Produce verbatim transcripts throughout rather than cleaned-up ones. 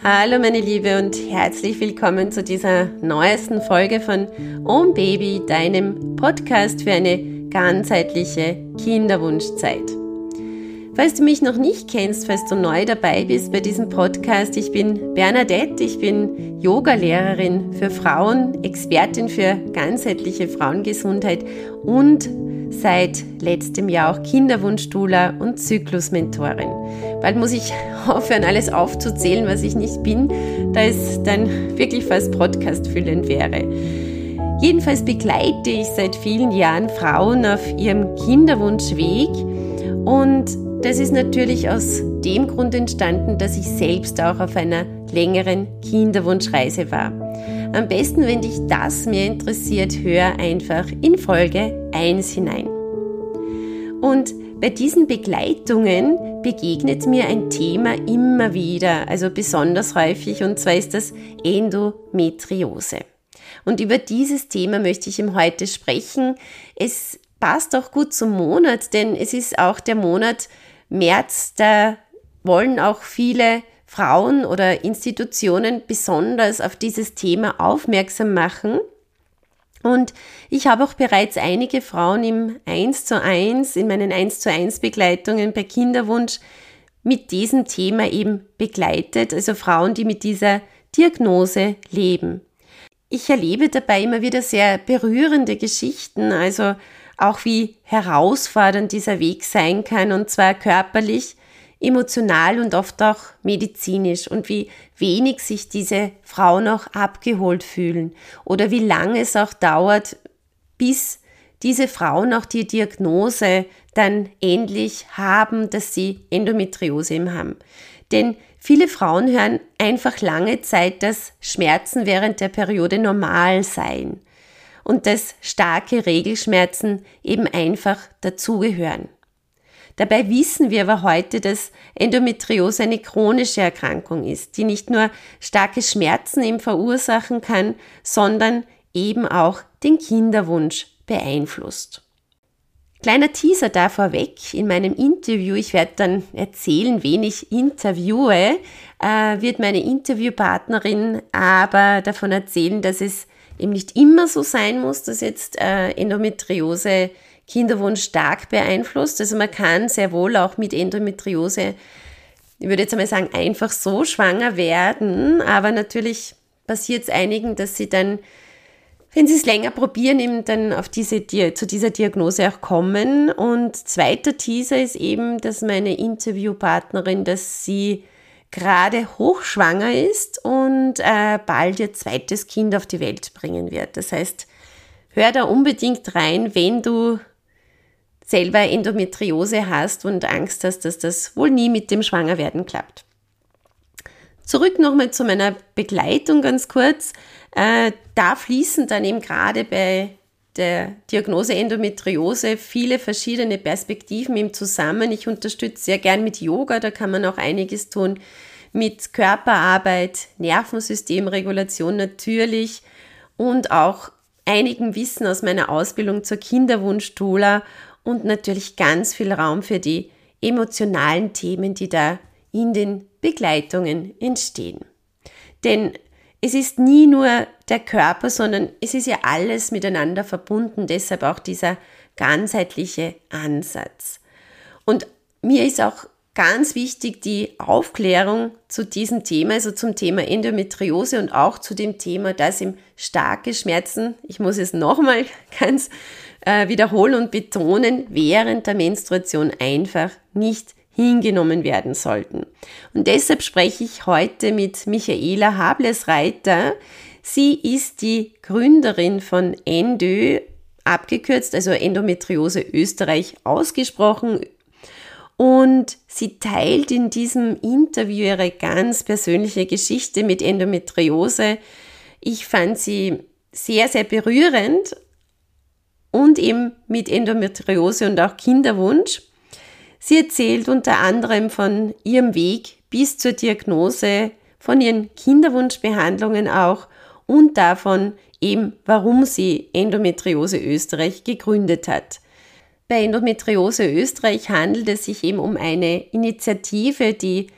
Hallo meine Liebe und herzlich willkommen zu dieser neuesten Folge von Om Baby, deinem Podcast für eine ganzheitliche Kinderwunschzeit. Falls du mich noch nicht kennst, falls du neu dabei bist bei diesem Podcast, ich bin Bernadette, ich bin Yoga-Lehrerin für Frauen, Expertin für ganzheitliche Frauengesundheit und seit letztem Jahr auch Kinderwunsch-Doula und Zyklusmentorin. Bald muss ich aufhören, alles aufzuzählen, was ich nicht bin, da es dann wirklich fast podcastfüllend wäre. Jedenfalls begleite ich seit vielen Jahren Frauen auf ihrem Kinderwunschweg und das ist natürlich aus dem Grund entstanden, dass ich selbst auch auf einer längeren Kinderwunschreise war. Am besten, wenn dich das mehr interessiert, hör einfach in Folge eins hinein. Und bei diesen Begleitungen begegnet mir ein Thema immer wieder, also besonders häufig, und zwar ist das Endometriose. Und über dieses Thema möchte ich ihm heute sprechen. Es passt auch gut zum Monat, denn es ist auch der Monat März, da wollen auch viele Frauen oder Institutionen besonders auf dieses Thema aufmerksam machen. Und ich habe auch bereits einige Frauen im eins zu eins, in meinen eins zu eins Begleitungen bei Kinderwunsch mit diesem Thema eben begleitet, also Frauen, die mit dieser Diagnose leben. Ich erlebe dabei immer wieder sehr berührende Geschichten, also auch wie herausfordernd dieser Weg sein kann, und zwar körperlich, emotional und oft auch medizinisch, und wie wenig sich diese Frauen auch abgeholt fühlen oder wie lange es auch dauert, bis diese Frauen auch die Diagnose dann endlich haben, dass sie Endometriose eben haben. Denn viele Frauen hören einfach lange Zeit, dass Schmerzen während der Periode normal seien und dass starke Regelschmerzen eben einfach dazugehören. Dabei wissen wir aber heute, dass Endometriose eine chronische Erkrankung ist, die nicht nur starke Schmerzen eben verursachen kann, sondern eben auch den Kinderwunsch beeinflusst. Kleiner Teaser da vorweg, in meinem Interview, ich werde dann erzählen, wen ich interviewe, äh, wird meine Interviewpartnerin aber davon erzählen, dass es eben nicht immer so sein muss, dass jetzt äh, Endometriose Kinderwunsch stark beeinflusst. Also man kann sehr wohl auch mit Endometriose, ich würde jetzt einmal sagen, einfach so schwanger werden, aber natürlich passiert es einigen, dass sie dann, wenn sie es länger probieren, eben dann auf diese, zu dieser Diagnose auch kommen. Und zweiter Teaser ist eben, dass meine Interviewpartnerin, dass sie gerade hochschwanger ist und äh, bald ihr zweites Kind auf die Welt bringen wird. Das heißt, hör da unbedingt rein, wenn du selber Endometriose hast und Angst hast, dass das wohl nie mit dem Schwangerwerden klappt. Zurück nochmal zu meiner Begleitung ganz kurz. Äh, da fließen dann eben gerade bei der Diagnose Endometriose viele verschiedene Perspektiven eben zusammen. Ich unterstütze sehr gern mit Yoga, da kann man auch einiges tun, mit Körperarbeit, Nervensystemregulation natürlich und auch einigem Wissen aus meiner Ausbildung zur Kinderwunsch-Doula und natürlich ganz viel Raum für die emotionalen Themen, die da in den Begleitungen entstehen. Denn es ist nie nur der Körper, sondern es ist ja alles miteinander verbunden, deshalb auch dieser ganzheitliche Ansatz. Und mir ist auch ganz wichtig die Aufklärung zu diesem Thema, also zum Thema Endometriose und auch zu dem Thema, dass eben starke Schmerzen, ich muss es nochmal ganz äh, wiederholen und betonen, während der Menstruation einfach nicht hingenommen werden sollten. Und deshalb spreche ich heute mit Michaela Hables-Reiter. Sie ist die Gründerin von Endö, abgekürzt, also Endometriose Österreich ausgesprochen. Und sie teilt in diesem Interview ihre ganz persönliche Geschichte mit Endometriose. Ich fand sie sehr, sehr berührend und eben mit Endometriose und auch Kinderwunsch. Sie erzählt unter anderem von ihrem Weg bis zur Diagnose, von ihren Kinderwunschbehandlungen auch und davon eben, warum sie Endometriose Österreich gegründet hat. Bei Endometriose Österreich handelt es sich eben um eine Initiative, die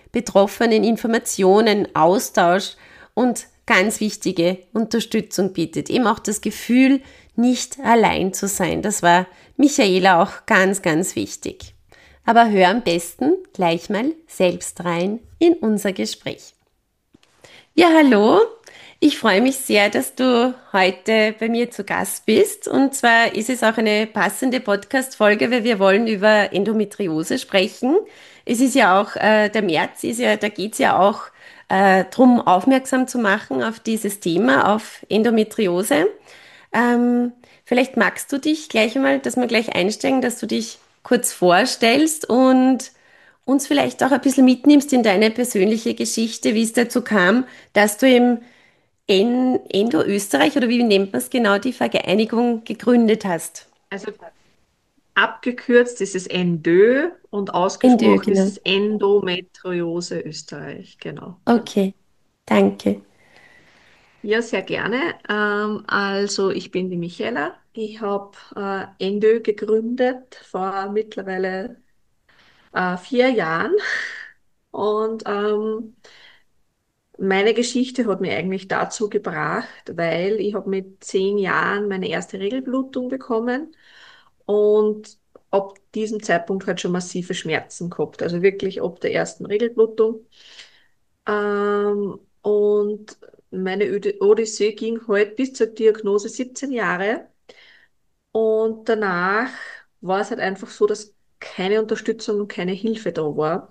Betroffenen Informationen austauscht und ganz wichtige Unterstützung bietet. Eben auch das Gefühl, nicht allein zu sein. Das war Michaela auch ganz, ganz wichtig. Aber hör am besten gleich mal selbst rein in unser Gespräch. Ja, hallo. Ich freue mich sehr, dass du heute bei mir zu Gast bist. Und zwar ist es auch eine passende Podcast-Folge, weil wir wollen über Endometriose sprechen. Es ist ja auch, äh, der März ist ja, da geht es ja auch äh, darum, aufmerksam zu machen auf dieses Thema, auf Endometriose. Ähm, Vielleicht magst du dich gleich einmal, dass wir gleich einsteigen, dass du dich kurz vorstellst und uns vielleicht auch ein bisschen mitnimmst in deine persönliche Geschichte, wie es dazu kam, dass du im En Endo Österreich oder wie nennt man es genau, die Vereinigung gegründet hast. Also abgekürzt ist es ENDÖ und Endo, ausgesprochen ist genau. es Endometriose Österreich, genau. Okay, danke. Ja, sehr gerne. Ähm, also ich bin die Michaela. Ich habe äh, ENDÖ gegründet vor mittlerweile äh, vier Jahren. Und ähm, meine Geschichte hat mich eigentlich dazu gebracht, weil ich habe mit zehn Jahren meine erste Regelblutung bekommen und ab diesem Zeitpunkt halt schon massive Schmerzen gehabt. Also wirklich ab der ersten Regelblutung. Ähm, und meine Öde- Odyssee ging halt bis zur Diagnose siebzehn Jahre. Und danach war es halt einfach so, dass keine Unterstützung und keine Hilfe da war.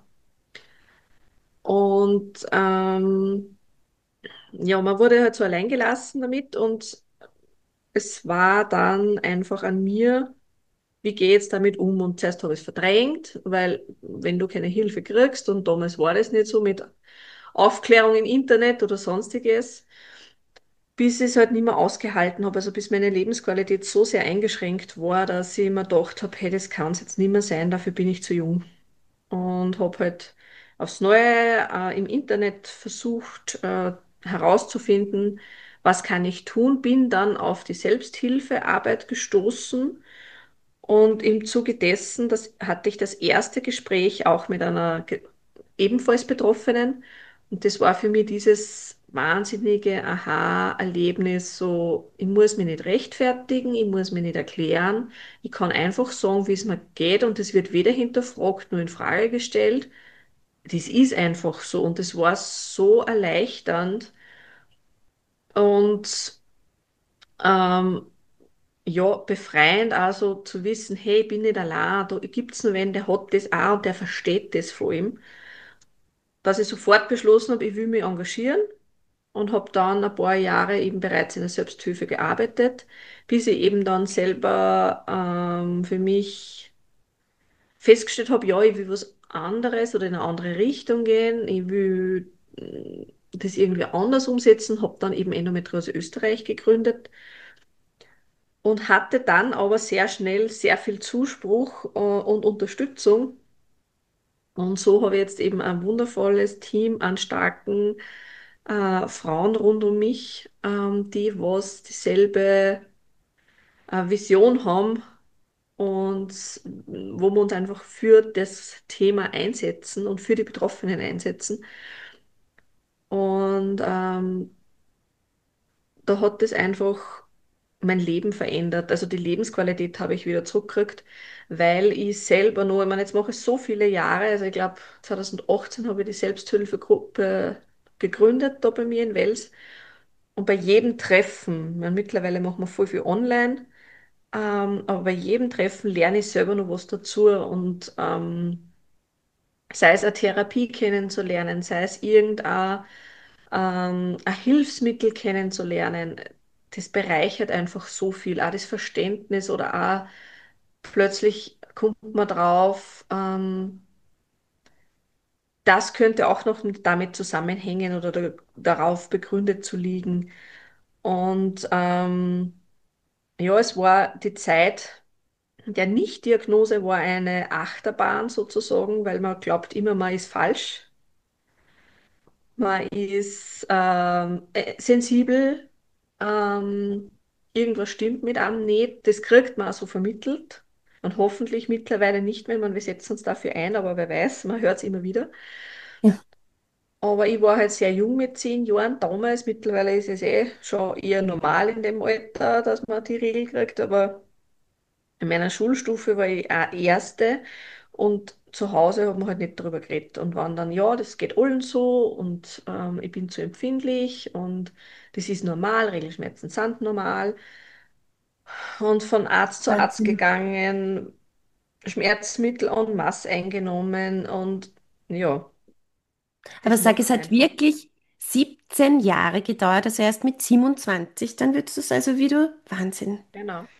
Und ähm, ja, man wurde halt so allein gelassen damit und es war dann einfach an mir, wie gehe ich jetzt damit um? Und zuerst habe ich es verdrängt, weil wenn du keine Hilfe kriegst, und damals war das nicht so mit Aufklärung im Internet oder sonstiges, bis ich es halt nicht mehr ausgehalten habe, also bis meine Lebensqualität so sehr eingeschränkt war, dass ich mir gedacht habe, hey, das kann es jetzt nicht mehr sein, dafür bin ich zu jung. Und habe halt aufs Neue äh, im Internet versucht äh, herauszufinden, was kann ich tun, bin dann auf die Selbsthilfearbeit gestoßen und im Zuge dessen, das hatte ich das erste Gespräch auch mit einer ge- ebenfalls Betroffenen. Und das war für mich dieses wahnsinnige Aha-Erlebnis, so, ich muss mich nicht rechtfertigen, ich muss mich nicht erklären, ich kann einfach sagen, wie es mir geht und es wird weder hinterfragt noch in Frage gestellt. Das ist einfach so und das war so erleichternd und ähm, ja, befreiend also zu wissen, hey, ich bin nicht allein, da gibt's noch wen, der hat das auch und der versteht das vor ihm, dass ich sofort beschlossen habe, ich will mich engagieren und habe dann ein paar Jahre eben bereits in der Selbsthilfe gearbeitet, bis ich eben dann selber ähm, für mich festgestellt habe, ja, ich will was anderes oder in eine andere Richtung gehen, ich will mm, das irgendwie anders umsetzen, habe dann eben Endometriose Österreich gegründet und hatte dann aber sehr schnell sehr viel Zuspruch äh, und Unterstützung. Und so habe ich jetzt eben ein wundervolles Team an starken äh, Frauen rund um mich, ähm, die was dieselbe äh, Vision haben und wo wir uns einfach für das Thema einsetzen und für die Betroffenen einsetzen. Und ähm, da hat das einfach mein Leben verändert. Also die Lebensqualität habe ich wieder zurückgekriegt, weil ich selber nur, ich meine, jetzt mache ich so viele Jahre, also ich glaube zwanzig achtzehn habe ich die Selbsthilfegruppe gegründet da bei mir in Wels. Und bei jedem Treffen, ich meine, mittlerweile machen wir voll viel online, ähm, aber bei jedem Treffen lerne ich selber noch was dazu und ähm, sei es eine Therapie kennenzulernen, sei es irgendein ähm, ein Hilfsmittel kennenzulernen, das bereichert einfach so viel. Auch das Verständnis oder auch plötzlich kommt man drauf, ähm, das könnte auch noch damit zusammenhängen oder da, darauf begründet zu liegen. Und ähm, ja, es war die Zeit der Nichtdiagnose war eine Achterbahn sozusagen, weil man glaubt immer, man ist falsch. Man ist ähm, äh, sensibel, ähm, irgendwas stimmt mit einem nicht. Das kriegt man auch so vermittelt. Und hoffentlich mittlerweile nicht mehr. Man, wir setzen uns dafür ein, aber wer weiß, man hört es immer wieder. Aber ich war halt sehr jung mit zehn Jahren damals. Mittlerweile ist es eh schon eher normal in dem Alter, dass man die Regel kriegt. Aber in meiner Schulstufe war ich auch Erste und zu Hause hat man halt nicht darüber geredet und waren dann, ja, das geht allen so und ähm, ich bin zu empfindlich und das ist normal, Regelschmerzen sind normal. Und von Arzt zu Arzt Wahnsinn. gegangen, Schmerzmittel en masse eingenommen und ja, Aber das sag, es macht hat einfach. wirklich siebzehn Jahre gedauert, also erst mit siebenundzwanzig, dann würdest du es also wieder, Wahnsinn, Genau.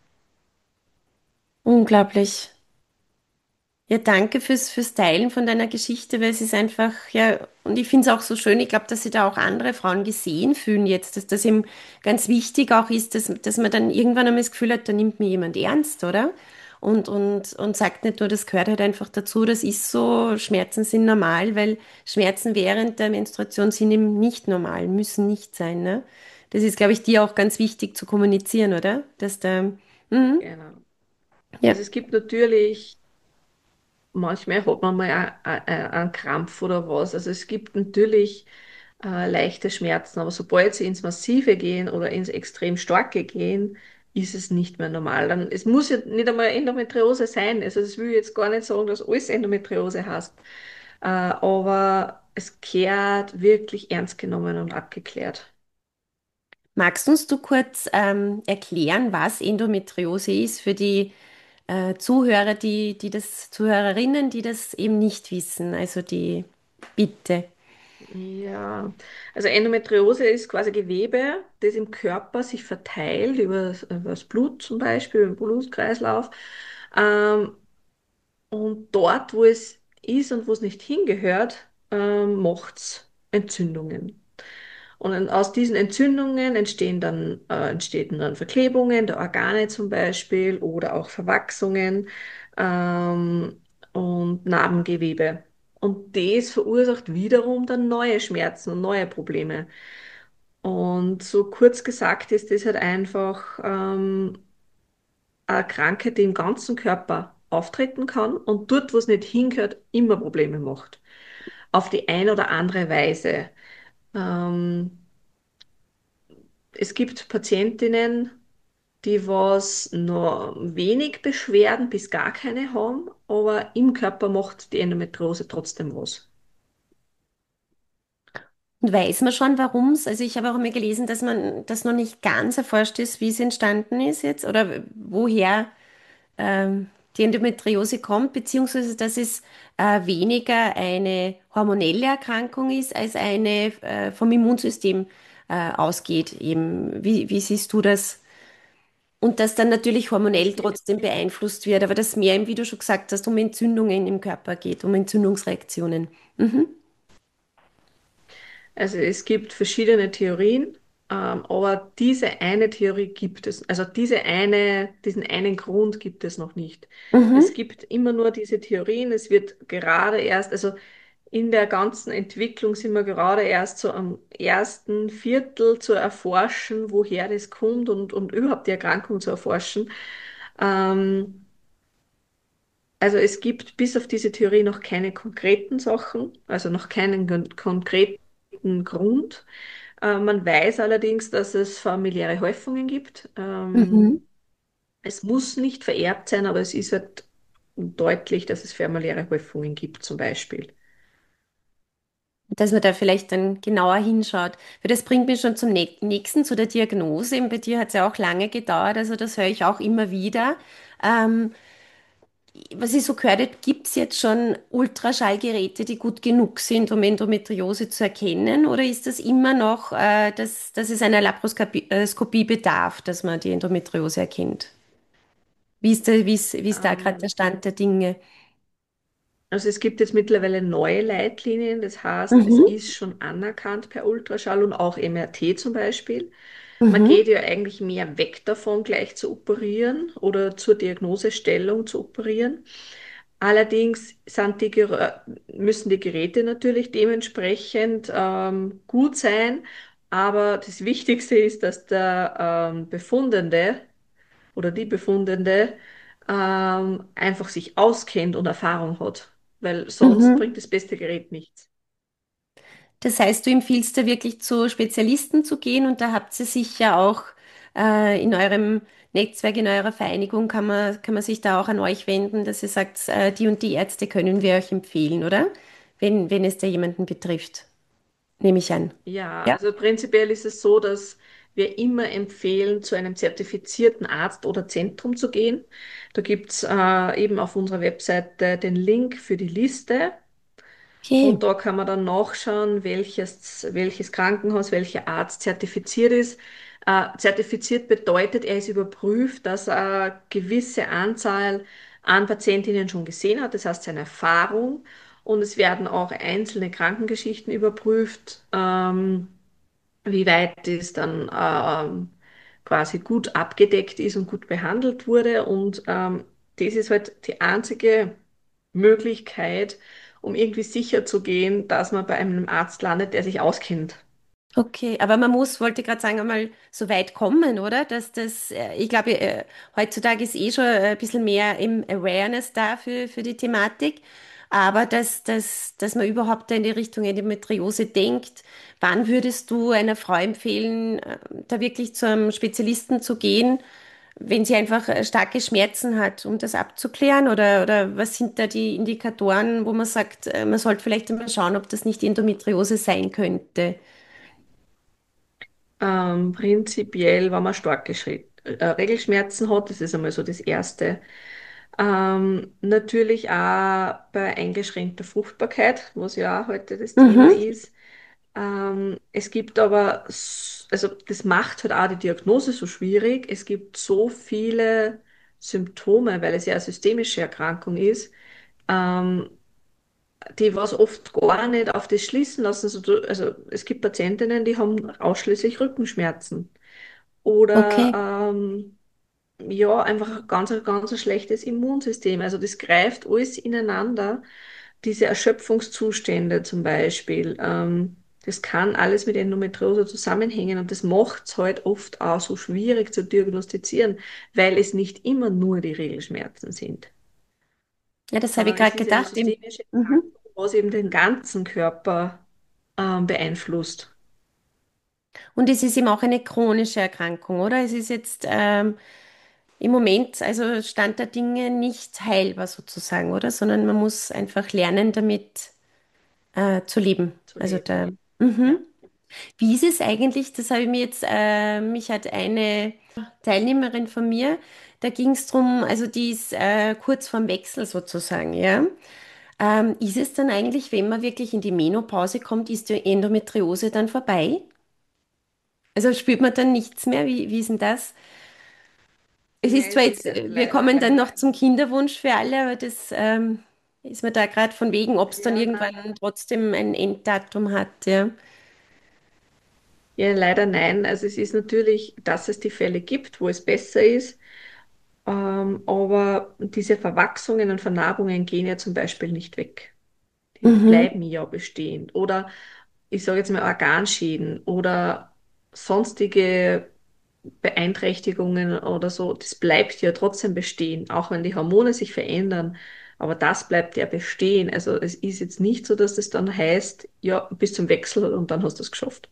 unglaublich. Ja, danke fürs, fürs Teilen von deiner Geschichte, weil es ist einfach, ja, und ich finde es auch so schön, ich glaube, dass sich da auch andere Frauen gesehen fühlen jetzt, dass das eben ganz wichtig auch ist, dass, dass man dann irgendwann einmal das Gefühl hat, da nimmt mir jemand ernst, oder? Und, und, und sagt nicht nur, das gehört halt einfach dazu, das ist so, Schmerzen sind normal, weil Schmerzen während der Menstruation sind eben nicht normal, müssen nicht sein, ne? Das ist, glaube ich, dir auch ganz wichtig zu kommunizieren, oder? Dass da, mhm, Genau. ja. Also es gibt natürlich, manchmal hat man mal a- a- a- einen Krampf oder was. Also es gibt natürlich äh, leichte Schmerzen, aber sobald sie ins Massive gehen oder ins extrem starke gehen, ist es nicht mehr normal. Dann, es muss ja nicht einmal Endometriose sein. Also das will ich jetzt gar nicht sagen, dass alles Endometriose heißt. Äh, aber es kehrt wirklich ernst genommen und abgeklärt. Magst uns du kurz ähm, erklären, was Endometriose ist für die äh, Zuhörer, die, die das, Zuhörerinnen, die das eben nicht wissen? Also die Bitte. Ja, also Endometriose ist quasi Gewebe, das im Körper sich verteilt, über, über das Blut zum Beispiel, über den Blutkreislauf. Ähm, und dort, wo es ist und wo es nicht hingehört, ähm, macht es Entzündungen. Und aus diesen Entzündungen entstehen dann, äh, entstehen dann Verklebungen der Organe zum Beispiel oder auch Verwachsungen ähm, und Narbengewebe. Und das verursacht wiederum dann neue Schmerzen und neue Probleme. Und so kurz gesagt ist das halt einfach ähm, eine Krankheit, die im ganzen Körper auftreten kann und dort, wo es nicht hingehört, immer Probleme macht. Auf die eine oder andere Weise. Ähm, Es gibt Patientinnen, die was noch wenig Beschwerden bis gar keine haben, aber im Körper macht die Endometriose trotzdem was. Und weiß man schon, warum es? Also ich habe auch immer gelesen, dass man das noch nicht ganz erforscht ist, wie es entstanden ist jetzt oder woher ähm, die Endometriose kommt, beziehungsweise dass es äh, weniger eine hormonelle Erkrankung ist, als eine äh, vom Immunsystem äh, ausgeht. Eben, wie, wie siehst du das? Und das dann natürlich hormonell Es, trotzdem beeinflusst wird, aber dass mehr, eben, wie du schon gesagt hast, um Entzündungen im Körper geht, um Entzündungsreaktionen. Mhm. Also es gibt verschiedene Theorien, ähm, aber diese eine Theorie gibt es, also diese eine, diesen einen Grund gibt es noch nicht. Es Mhm. gibt immer nur diese Theorien, es wird gerade erst, also in der ganzen Entwicklung sind wir gerade erst so am ersten Viertel zu erforschen, woher das kommt und, und überhaupt die Erkrankung zu erforschen. Ähm, also es gibt bis auf diese Theorie noch keine konkreten Sachen, also noch keinen kon- konkreten Grund. Äh, man weiß allerdings, dass es familiäre Häufungen gibt. Mhm. Ähm, es muss nicht vererbt sein, aber es ist halt deutlich, dass es familiäre Häufungen gibt, zum Beispiel. Dass man da vielleicht dann genauer hinschaut. Weil das bringt mich schon zum nä- nächsten, zu der Diagnose. Eben bei dir hat es ja auch lange gedauert, also das höre ich auch immer wieder. Ähm, Was ich so gehört habe, gibt es jetzt schon Ultraschallgeräte, die gut genug sind, um Endometriose zu erkennen? Oder ist das immer noch, äh, dass, dass es einer Laparoskopie äh, Skopie bedarf, dass man die Endometriose erkennt? Wie ist da, wie ist, wie ist da gerade der Ähm, Stand der Dinge? Also es gibt jetzt mittlerweile neue Leitlinien, das heißt, es Mhm, ist schon anerkannt per Ultraschall und auch M R T zum Beispiel. Man mhm, geht ja eigentlich mehr weg davon, gleich zu operieren oder zur Diagnosestellung zu operieren. Allerdings sind die, Gerä- müssen die Geräte natürlich dementsprechend ähm, gut sein, aber das Wichtigste ist, dass der ähm, Befundende oder die Befundende ähm, einfach sich auskennt und Erfahrung hat, weil sonst mhm. bringt das beste Gerät nichts. Das heißt, du empfiehlst da wirklich zu Spezialisten zu gehen und da habt ihr sicher auch äh, in eurem Netzwerk, in eurer Vereinigung kann man, kann man sich da auch an euch wenden, dass ihr sagt, äh, die und die Ärzte können wir euch empfehlen, oder? Wenn, wenn es da jemanden betrifft, nehme ich an. Ja, Ja. also prinzipiell ist es so, dass wir immer empfehlen, zu einem zertifizierten Arzt oder Zentrum zu gehen. Da gibt's äh, eben auf unserer Webseite den Link für die Liste. Okay, Und da kann man dann nachschauen, welches, welches Krankenhaus, welcher Arzt zertifiziert ist. Äh, zertifiziert bedeutet, er ist überprüft, dass er eine gewisse Anzahl an Patientinnen schon gesehen hat, das heißt seine Erfahrung. Und es werden auch einzelne Krankengeschichten überprüft, ähm, wie weit es dann ähm, quasi gut abgedeckt ist und gut behandelt wurde. Und ähm, das ist halt die einzige Möglichkeit, um irgendwie sicher zu gehen, dass man bei einem Arzt landet, der sich auskennt. okay. Aber man muss, wollte gerade sagen, einmal so weit kommen, oder? Dass das, äh, ich glaube, äh, heutzutage ist eh schon ein bisschen mehr im Awareness da für, für die Thematik. Aber dass, dass, dass man überhaupt da in die Richtung Endometriose denkt, wann würdest du einer Frau empfehlen, äh, da wirklich zu einem Spezialisten zu gehen, wenn sie einfach äh, starke Schmerzen hat, um das abzuklären? Oder, oder was sind da die Indikatoren, wo man sagt, äh, man sollte vielleicht einmal schauen, ob das nicht Endometriose sein könnte? Ähm, prinzipiell, wenn man starke Schritt, äh, Regelschmerzen hat, das ist einmal so das Erste. Ähm, natürlich auch bei eingeschränkter Fruchtbarkeit, was ja auch heute das Thema Mhm. ist. Ähm, es gibt aber, s- also das macht halt auch die Diagnose so schwierig. Es gibt so viele Symptome, weil es ja eine systemische Erkrankung ist, ähm, die was oft gar nicht auf das schließen lassen. Also, du- also es gibt Patientinnen, die haben ausschließlich Rückenschmerzen oder Okay. ähm, ja, einfach ein ganz, ganz ein schlechtes Immunsystem. Also das greift alles ineinander. Diese Erschöpfungszustände zum Beispiel, ähm, das kann alles mit Endometriose zusammenhängen und das macht es halt oft auch so schwierig zu diagnostizieren, weil es nicht immer nur die Regelschmerzen sind, Ja, das habe ich sondern gerade es ist eine gedacht. Im, systemische mhm. Erkrankung, was eben den ganzen Körper ähm, beeinflusst. Und es ist eben auch eine chronische Erkrankung, oder? Es ist jetzt ähm, im Moment, also Stand der Dinge, nicht heilbar sozusagen, oder? Sondern man muss einfach lernen, damit äh, zu leben. Zu Also leben. da. Mhm. Ja. Wie ist es eigentlich? Das habe ich mir jetzt, äh, mich hat eine Teilnehmerin von mir, da ging es darum, also die ist äh, kurz vorm Wechsel sozusagen, ja. Ähm, ist es dann eigentlich, wenn man wirklich in die Menopause kommt, ist die Endometriose dann vorbei? Also spürt man dann nichts mehr? Wie, wie ist denn das? Es ist Nein, zwar es jetzt, ist äh, wir leider kommen dann kein. noch zum Kinderwunsch für alle, aber das ähm, ist mir da gerade von wegen, ob es dann Ja, nein. irgendwann trotzdem ein Enddatum hat, ja. Ja, leider nein. Also es ist natürlich, dass es die Fälle gibt, wo es besser ist, ähm, aber diese Verwachsungen und Vernarbungen gehen ja zum Beispiel nicht weg. Die Mhm. bleiben ja bestehen. Oder ich sage jetzt mal Organschäden oder sonstige Beeinträchtigungen oder so, das bleibt ja trotzdem bestehen, auch wenn die Hormone sich verändern. Aber das bleibt ja bestehen. Also es ist jetzt nicht so, dass das dann heißt, ja, bis zum Wechsel und dann hast du es geschafft.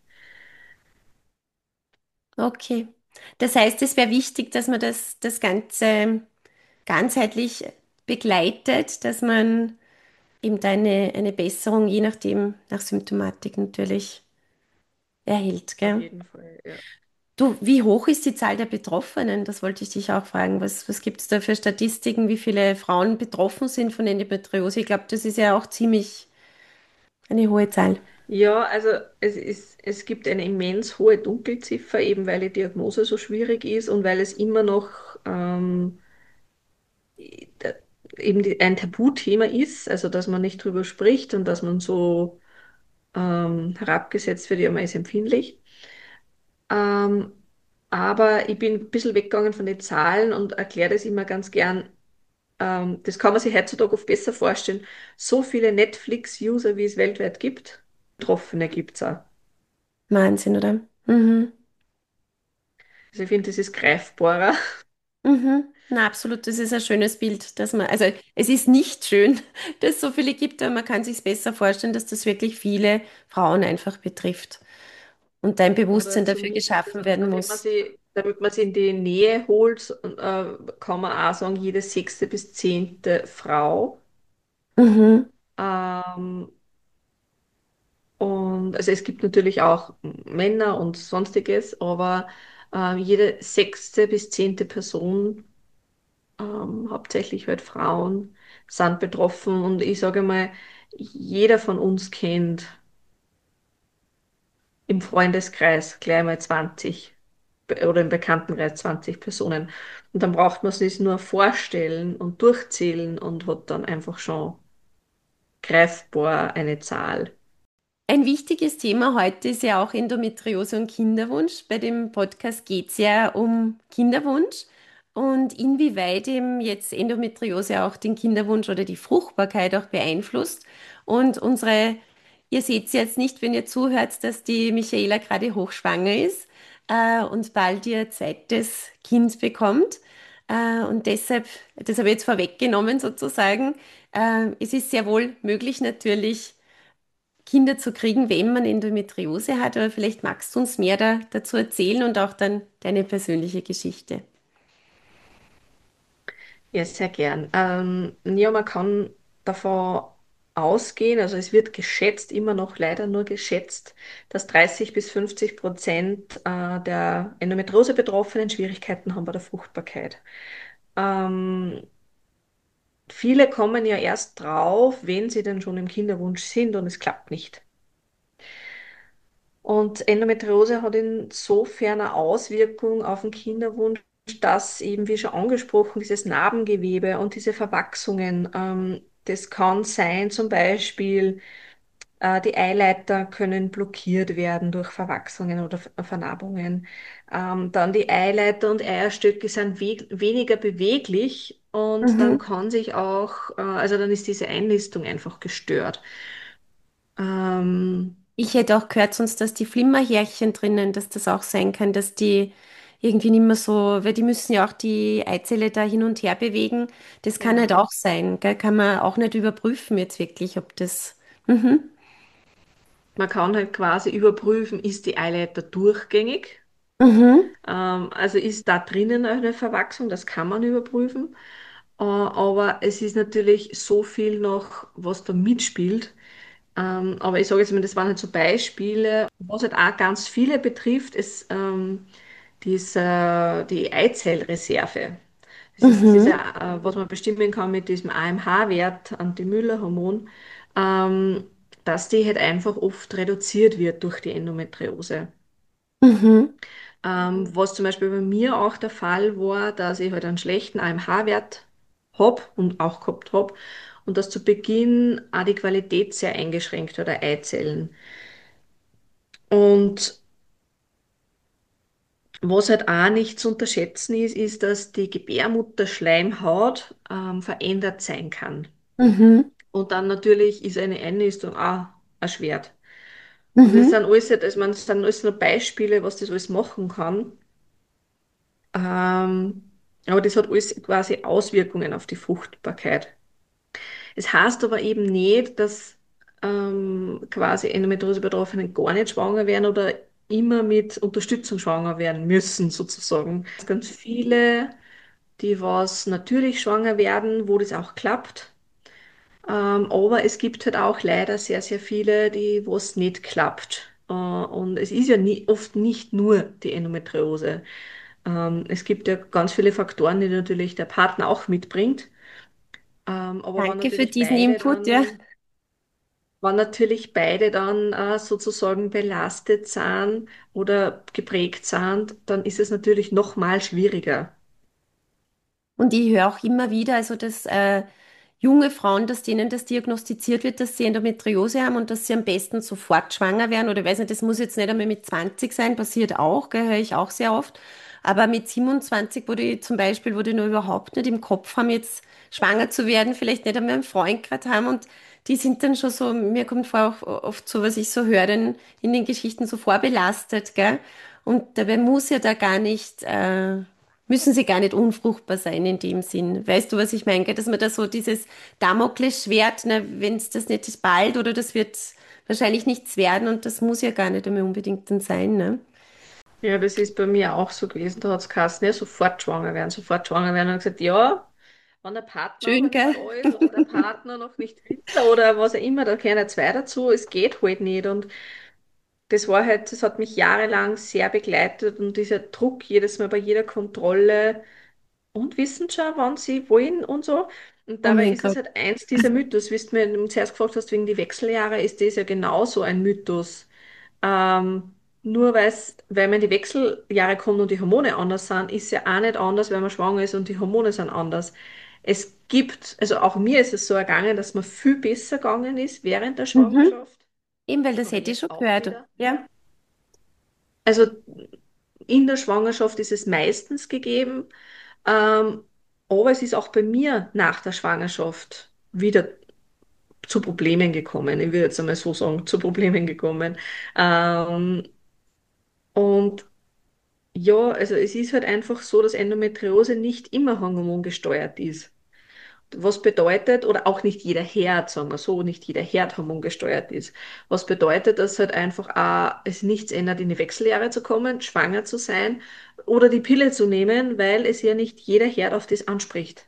Okay. Das heißt, es wäre wichtig, dass man das, das Ganze ganzheitlich begleitet, dass man eben da eine, eine Besserung, je nachdem, nach Symptomatik natürlich erhält, Auf gell? jeden Fall, ja. Du, wie hoch ist die Zahl der Betroffenen? Das wollte ich dich auch fragen. Was, was gibt es da für Statistiken, wie viele Frauen betroffen sind von Endometriose? Ich glaube, das ist ja auch ziemlich eine hohe Zahl. Ja, also es ist, es gibt eine immens hohe Dunkelziffer, eben weil die Diagnose so schwierig ist und weil es immer noch ähm, da- eben die, ein Tabuthema ist, also dass man nicht drüber spricht und dass man so ähm, herabgesetzt wird, ja, man ist empfindlich. Ähm, aber ich bin ein bisschen weggegangen von den Zahlen und erkläre das immer ganz gern. Ähm, das kann man sich heutzutage oft besser vorstellen. So viele Netflix-User, wie es weltweit gibt, Betroffene gibt es auch. Wahnsinn, oder? Mhm. Also ich finde, das ist greifbarer. Mhm. Na, absolut, das ist ein schönes Bild, dass man, also es ist nicht schön, dass es so viele gibt, aber man kann sich besser vorstellen, dass das wirklich viele Frauen einfach betrifft und da ein Bewusstsein Oder dafür zumindest, geschaffen werden damit man muss. sie, damit man sie in die Nähe holt, äh, kann man auch sagen, jede sechste bis zehnte Frau. Mhm. Ähm, und also es gibt natürlich auch Männer und sonstiges, aber äh, jede sechste bis zehnte Person, ähm, hauptsächlich halt Frauen, sind betroffen. Und ich sage mal, jeder von uns kennt im Freundeskreis gleich mal zwanzig be- oder im Bekanntenkreis zwanzig Personen. Und dann braucht man sich nur vorstellen und durchzählen und hat dann einfach schon greifbar eine Zahl. Ein wichtiges Thema heute ist ja auch Endometriose und Kinderwunsch. Bei dem Podcast geht es ja um Kinderwunsch und inwieweit eben jetzt Endometriose auch den Kinderwunsch oder die Fruchtbarkeit auch beeinflusst. Und unsere, ihr seht jetzt nicht, wenn ihr zuhört, dass die Michaela gerade hochschwanger ist äh, und bald ihr zweites Kind bekommt. Äh, und deshalb, das habe ich jetzt vorweggenommen sozusagen. Äh, es ist sehr wohl möglich natürlich, Kinder zu kriegen, wenn man Endometriose hat, aber vielleicht magst du uns mehr da, dazu erzählen und auch dann deine persönliche Geschichte. Ja, sehr gern. Ähm, ja, man kann davon ausgehen, also es wird geschätzt, immer noch leider nur geschätzt, dass dreißig bis fünfzig Prozent äh, der Endometriose-Betroffenen Schwierigkeiten haben bei der Fruchtbarkeit. Ähm, Viele kommen ja erst drauf, wenn sie denn schon im Kinderwunsch sind und es klappt nicht. Und Endometriose hat insofern eine Auswirkung auf den Kinderwunsch, dass eben, wie schon angesprochen, dieses Narbengewebe und diese Verwachsungen, ähm, das kann sein, zum Beispiel, äh, die Eileiter können blockiert werden durch Verwachsungen oder Ver- Vernarbungen. Ähm, dann die Eileiter und Eierstöcke sind we weniger beweglich und dann Mhm. kann sich auch, äh, also dann ist diese Einnistung einfach gestört. Ähm, Ich hätte auch gehört sonst, dass die Flimmerhärchen drinnen, dass das auch sein kann, dass die irgendwie nicht mehr so, weil die müssen ja auch die Eizelle da hin und her bewegen. Das kann halt genau. auch sein, gell? Kann man auch nicht überprüfen jetzt wirklich, ob das. Mhm. Man kann halt quasi überprüfen, ist die Eileiter durchgängig? Mhm. Ähm, also ist da drinnen eine Verwachsung? Das kann man überprüfen. Äh, aber es ist natürlich so viel noch, was da mitspielt. Ähm, aber ich sage jetzt mal, das waren halt so Beispiele, was halt auch ganz viele betrifft, ist ähm, diese, die Eizellreserve. Das ist diese, Mhm. äh, was man bestimmen kann mit diesem A M H-Wert, Anti-Müller-Hormon, ähm, dass die halt einfach oft reduziert wird durch die Endometriose. Mhm. Ähm, was zum Beispiel bei mir auch der Fall war, dass ich halt einen schlechten A M H-Wert hab und auch gehabt hab und dass zu Beginn auch die Qualität sehr eingeschränkt war der Eizellen. Und was halt auch nicht zu unterschätzen ist, ist, dass die Gebärmutterschleimhaut ähm, verändert sein kann. Mhm. Und dann natürlich ist eine Einnistung auch erschwert. Und das Mhm. sind alles, also man, das sind alles nur Beispiele, was das alles machen kann. Ähm, aber das hat alles quasi Auswirkungen auf die Fruchtbarkeit. Es heißt aber eben nicht, dass ähm, quasi Endometriose-Betroffene gar nicht schwanger werden oder immer mit Unterstützung schwanger werden müssen, sozusagen. Es gibt ganz viele, die was natürlich schwanger werden, wo das auch klappt. Ähm, aber es gibt halt auch leider sehr, sehr viele, die, wo es nicht klappt. Äh, und es ist ja nie, oft nicht nur die Endometriose. Ähm, es gibt ja ganz viele Faktoren, die natürlich der Partner auch mitbringt. Ähm, aber wenn Danke für natürlich diesen beide Input, ja. dann, wenn natürlich beide dann äh, sozusagen belastet sind oder geprägt sind, dann ist es natürlich noch mal schwieriger. Und ich höre auch immer wieder, also dass äh, junge Frauen, dass denen das diagnostiziert wird, dass sie Endometriose haben und dass sie am besten sofort schwanger werden. Oder ich weiß nicht, das muss jetzt nicht einmal mit zwanzig sein, passiert auch, gell, höre ich auch sehr oft. Aber mit siebenundzwanzig, wo die zum Beispiel, wo die noch überhaupt nicht im Kopf haben, jetzt schwanger zu werden, vielleicht nicht einmal einen Freund gerade haben und die sind dann schon so, mir kommt vor auch oft so, was ich so höre, in, in den Geschichten so vorbelastet, gell? Und dabei muss ja da gar nicht, äh, müssen sie gar nicht unfruchtbar sein in dem Sinn. Weißt du, was ich meine? Gell? Dass man da so dieses Damoklesschwert, ne, wenn es das nicht ist bald oder das wird wahrscheinlich nichts werden und das muss ja gar nicht immer unbedingt dann sein, ne? Ja, das ist bei mir auch so gewesen. Da hat es geheißen, ja, sofort schwanger werden, sofort schwanger werden. Und ich gesagt, ja, wenn der Partner aber Schön, nicht gell? da ist oder der Partner noch nicht will oder was auch immer, da gehören ja zwei dazu, es geht halt nicht. Und das war halt, das hat mich jahrelang sehr begleitet und dieser Druck jedes Mal bei jeder Kontrolle und wissen schon, wann sie wollen und so. Und Oh dabei mein ist es Gott. halt eins dieser Mythos, wie du mir zuerst gefragt hast, wegen die Wechseljahre, ist das ja genauso ein Mythos. Ähm, nur weil's, weil man in die Wechseljahre kommt und die Hormone anders sind, ist ja auch nicht anders, wenn man schwanger ist und die Hormone sind anders. Es gibt, also auch mir ist es so ergangen, dass man viel besser gegangen ist während der Mhm. Schwangerschaft Eben, weil das oder hätte ich schon jetzt auch gehört. wieder. Ja. Also in der Schwangerschaft ist es meistens gegeben, ähm, aber es ist auch bei mir nach der Schwangerschaft wieder zu Problemen gekommen. Ich würde jetzt einmal so sagen, zu Problemen gekommen. Ähm, und ja, also es ist halt einfach so, dass Endometriose nicht immer hormongesteuert ist. Was bedeutet, oder auch nicht jeder Herd, sagen wir so, nicht jeder Herd hormongesteuert ist. Was bedeutet, dass halt einfach auch es nichts ändert, in die Wechseljahre zu kommen, schwanger zu sein oder die Pille zu nehmen, weil es ja nicht jeder Herd auf das anspricht.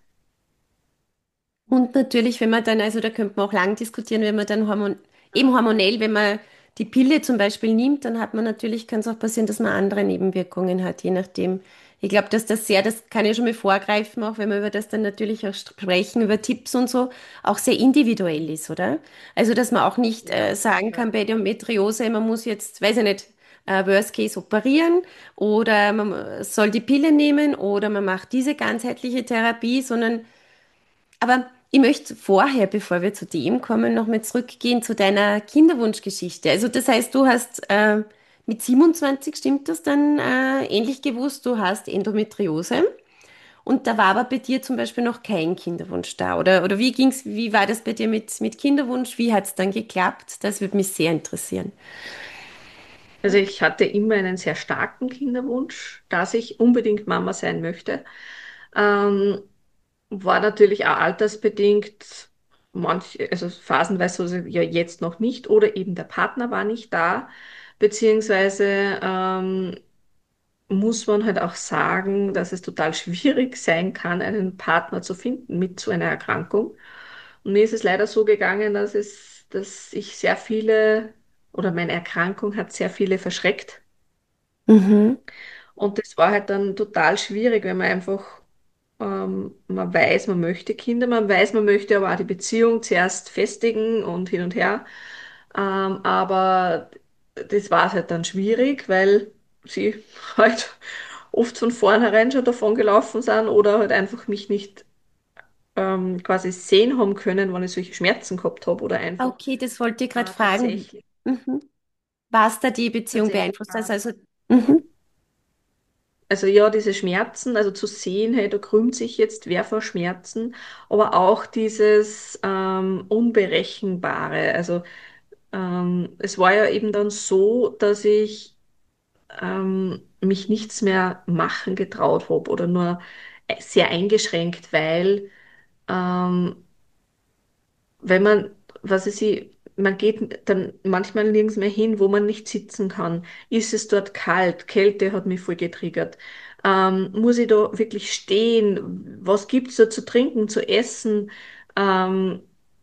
Und natürlich, wenn man dann, also da könnte man auch lang diskutieren, wenn man dann hormon, eben hormonell, wenn man die Pille zum Beispiel nimmt, dann hat man natürlich, kann es auch passieren, dass man andere Nebenwirkungen hat, je nachdem. Ich glaube, dass das sehr, das kann ich schon mal vorgreifen, auch wenn wir über das dann natürlich auch sprechen, über Tipps und so, auch sehr individuell ist, oder? Also, dass man auch nicht Ja, äh, auf jeden sagen Fall. kann, bei der Endometriose, man muss jetzt, weiß ich nicht, äh, Worst Case operieren oder man soll die Pille nehmen oder man macht diese ganzheitliche Therapie, sondern aber ich möchte vorher, bevor wir zu dem kommen, nochmal zurückgehen zu deiner Kinderwunschgeschichte. Also das heißt, du hast äh, mit siebenundzwanzig, stimmt das dann, äh, ähnlich gewusst, du hast Endometriose. Und da war aber bei dir zum Beispiel noch kein Kinderwunsch da. Oder, oder wie ging's, wie war das bei dir mit, mit Kinderwunsch? Wie hat es dann geklappt? Das würde mich sehr interessieren. Also ich hatte immer einen sehr starken Kinderwunsch, dass ich unbedingt Mama sein möchte. Ähm, War natürlich auch altersbedingt, manch, also phasenweise so, ja jetzt noch nicht oder eben der Partner war nicht da, beziehungsweise ähm, muss man halt auch sagen, dass es total schwierig sein kann, einen Partner zu finden mit so einer Erkrankung. Und mir ist es leider so gegangen, dass es, dass ich sehr viele oder meine Erkrankung hat sehr viele verschreckt. Mhm. Und das war halt dann total schwierig, wenn man einfach, ähm, man weiß, man möchte Kinder, man weiß, man möchte aber auch die Beziehung zuerst festigen und hin und her. Ähm, aber das war halt dann schwierig, weil sie halt oft von vornherein schon davon gelaufen sind oder halt einfach mich nicht ähm, quasi sehen haben können, wenn ich solche Schmerzen gehabt habe oder einfach Okay, das wollte ich gerade äh, fragen. tatsächlich, Mhm. Was da die Beziehung tatsächlich beeinflusst hat. war. Also, mhm. Also ja, diese Schmerzen, also zu sehen, hey, da krümmt sich jetzt wer vor Schmerzen, aber auch dieses ähm, Unberechenbare. Also ähm, es war ja eben dann so, dass ich ähm, mich nichts mehr machen getraut habe oder nur sehr eingeschränkt, weil ähm, wenn man, was ist sie, man geht dann manchmal nirgends mehr hin, wo man nicht sitzen kann. Ist es dort kalt? Kälte hat mich voll getriggert. Ähm, muss ich da wirklich stehen? Was gibt's da zu trinken, zu essen? Ähm,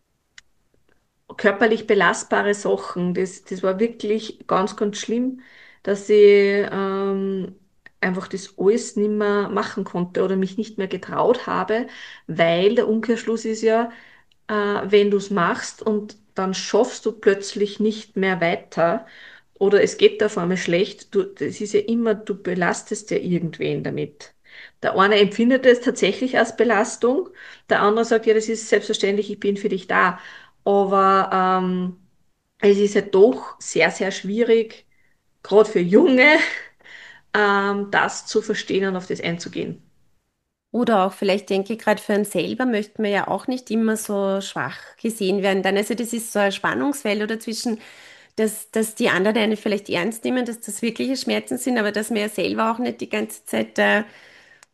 körperlich belastbare Sachen. Das, das war wirklich ganz, ganz schlimm, dass ich ähm, einfach das alles nicht mehr machen konnte oder mich nicht mehr getraut habe, weil der Umkehrschluss ist ja, äh, wenn du es machst und dann schaffst du plötzlich nicht mehr weiter oder es geht da vor allem schlecht, du, das ist ja immer, du belastest ja irgendwen damit. Der eine empfindet es tatsächlich als Belastung, der andere sagt, ja, das ist selbstverständlich, ich bin für dich da. Aber ähm, es ist ja doch sehr, sehr schwierig, gerade für Junge, ähm, das zu verstehen und auf das einzugehen. Oder auch vielleicht denke ich gerade für einen selber möchte man ja auch nicht immer so schwach gesehen werden. Dann, also das ist so ein Spannungsfeld oder zwischen, dass, dass die anderen einen vielleicht ernst nehmen, dass das wirkliche Schmerzen sind, aber dass man ja selber auch nicht die ganze Zeit äh,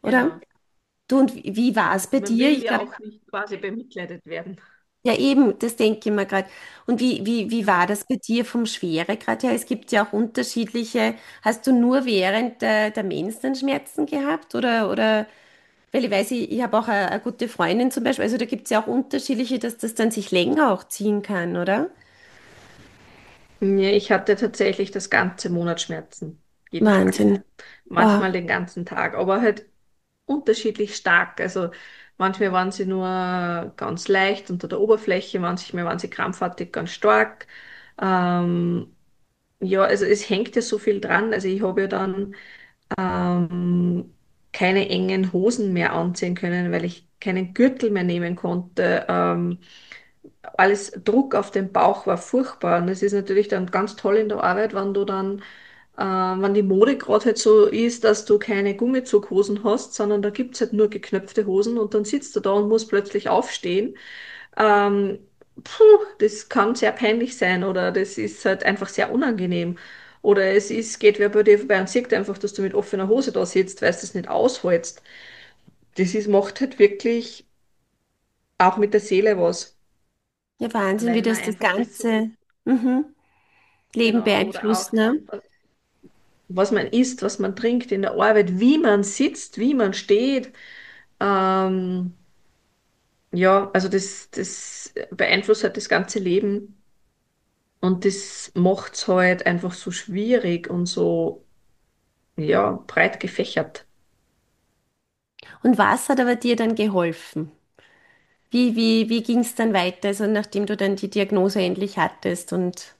oder? Genau. Du, und wie, wie war es bei Man dir? will Ich ja glaube, auch nicht quasi bemitleidet werden. ja eben, das denke ich mir gerade. Und wie, wie, wie war Genau. das bei dir vom Schweregrad her? Es gibt ja auch unterschiedliche. Hast du nur während der, der Mens dann Schmerzen gehabt? Oder, oder, weil ich weiß, ich, ich habe auch eine, eine gute Freundin zum Beispiel. Also da gibt es ja auch unterschiedliche, dass das dann sich länger auch ziehen kann, oder? Ja, ich hatte tatsächlich das ganze Monat Schmerzen. Jeden Tag. Wahnsinn. Manchmal Boah. den ganzen Tag, aber halt unterschiedlich stark. Also manchmal waren sie nur ganz leicht unter der Oberfläche, manchmal waren sie krampfartig ganz stark. Ähm, ja, also es hängt ja so viel dran. Also ich habe ja dann ähm, keine engen Hosen mehr anziehen können, weil ich keinen Gürtel mehr nehmen konnte. Ähm, alles Druck auf den Bauch war furchtbar. Und es ist natürlich dann ganz toll in der Arbeit, wenn du dann, äh, wenn die Mode gerade halt so ist, dass du keine Gummizughosen hast, sondern da gibt's halt nur geknöpfte Hosen und dann sitzt du da und musst plötzlich aufstehen. Ähm, puh, das kann sehr peinlich sein oder das ist halt einfach sehr unangenehm. Oder es ist, geht wer bei dir vorbei und sieht einfach, dass du mit offener Hose da sitzt, weil du das nicht aushältst. Das ist, macht halt wirklich auch mit der Seele was, Ja, Wahnsinn, wie weil man das das einfach das so, ganze mhm, Leben genau, oder auch beeinflusst, ne? was man isst, was man trinkt in der Arbeit, wie man sitzt, wie man steht. Ähm, ja, also das, das beeinflusst halt das ganze Leben und das macht es halt einfach so schwierig und so, ja, breit gefächert. Und was hat aber dir dann geholfen? Wie, wie, wie ging es dann weiter, also nachdem du dann die Diagnose endlich hattest und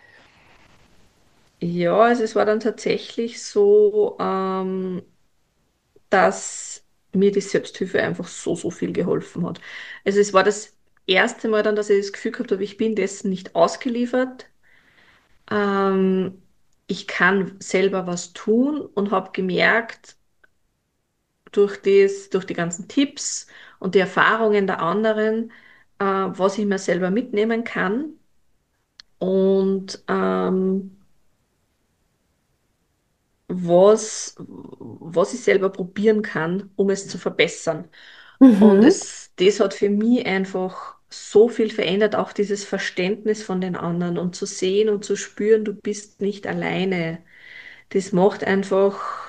Ja, also es war dann tatsächlich so, ähm, dass mir die Selbsthilfe einfach so, so viel geholfen hat. Also es war das erste Mal dann, dass ich das Gefühl gehabt habe, ich bin dessen nicht ausgeliefert. Ähm, Ich kann selber was tun und habe gemerkt, durch das, durch die ganzen Tipps und die Erfahrungen der anderen, äh, was ich mir selber mitnehmen kann und ähm, was, was ich selber probieren kann, um es zu verbessern. Und mhm. es, das hat für mich einfach so viel verändert, auch dieses Verständnis von den anderen und zu sehen und zu spüren, du bist nicht alleine. Das macht einfach,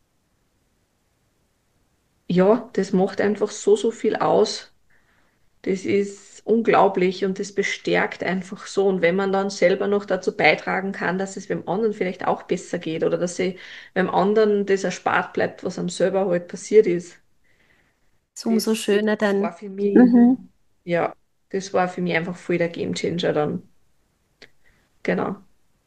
ja, das macht einfach so, so viel aus. Das ist unglaublich und das bestärkt einfach so. Und wenn man dann selber noch dazu beitragen kann, dass es beim anderen vielleicht auch besser geht oder dass sie beim anderen das erspart bleibt, was einem selber halt passiert ist, Ist umso das schöner war dann. für mich, Mhm. ja, das war für mich einfach voll der Gamechanger dann. Genau.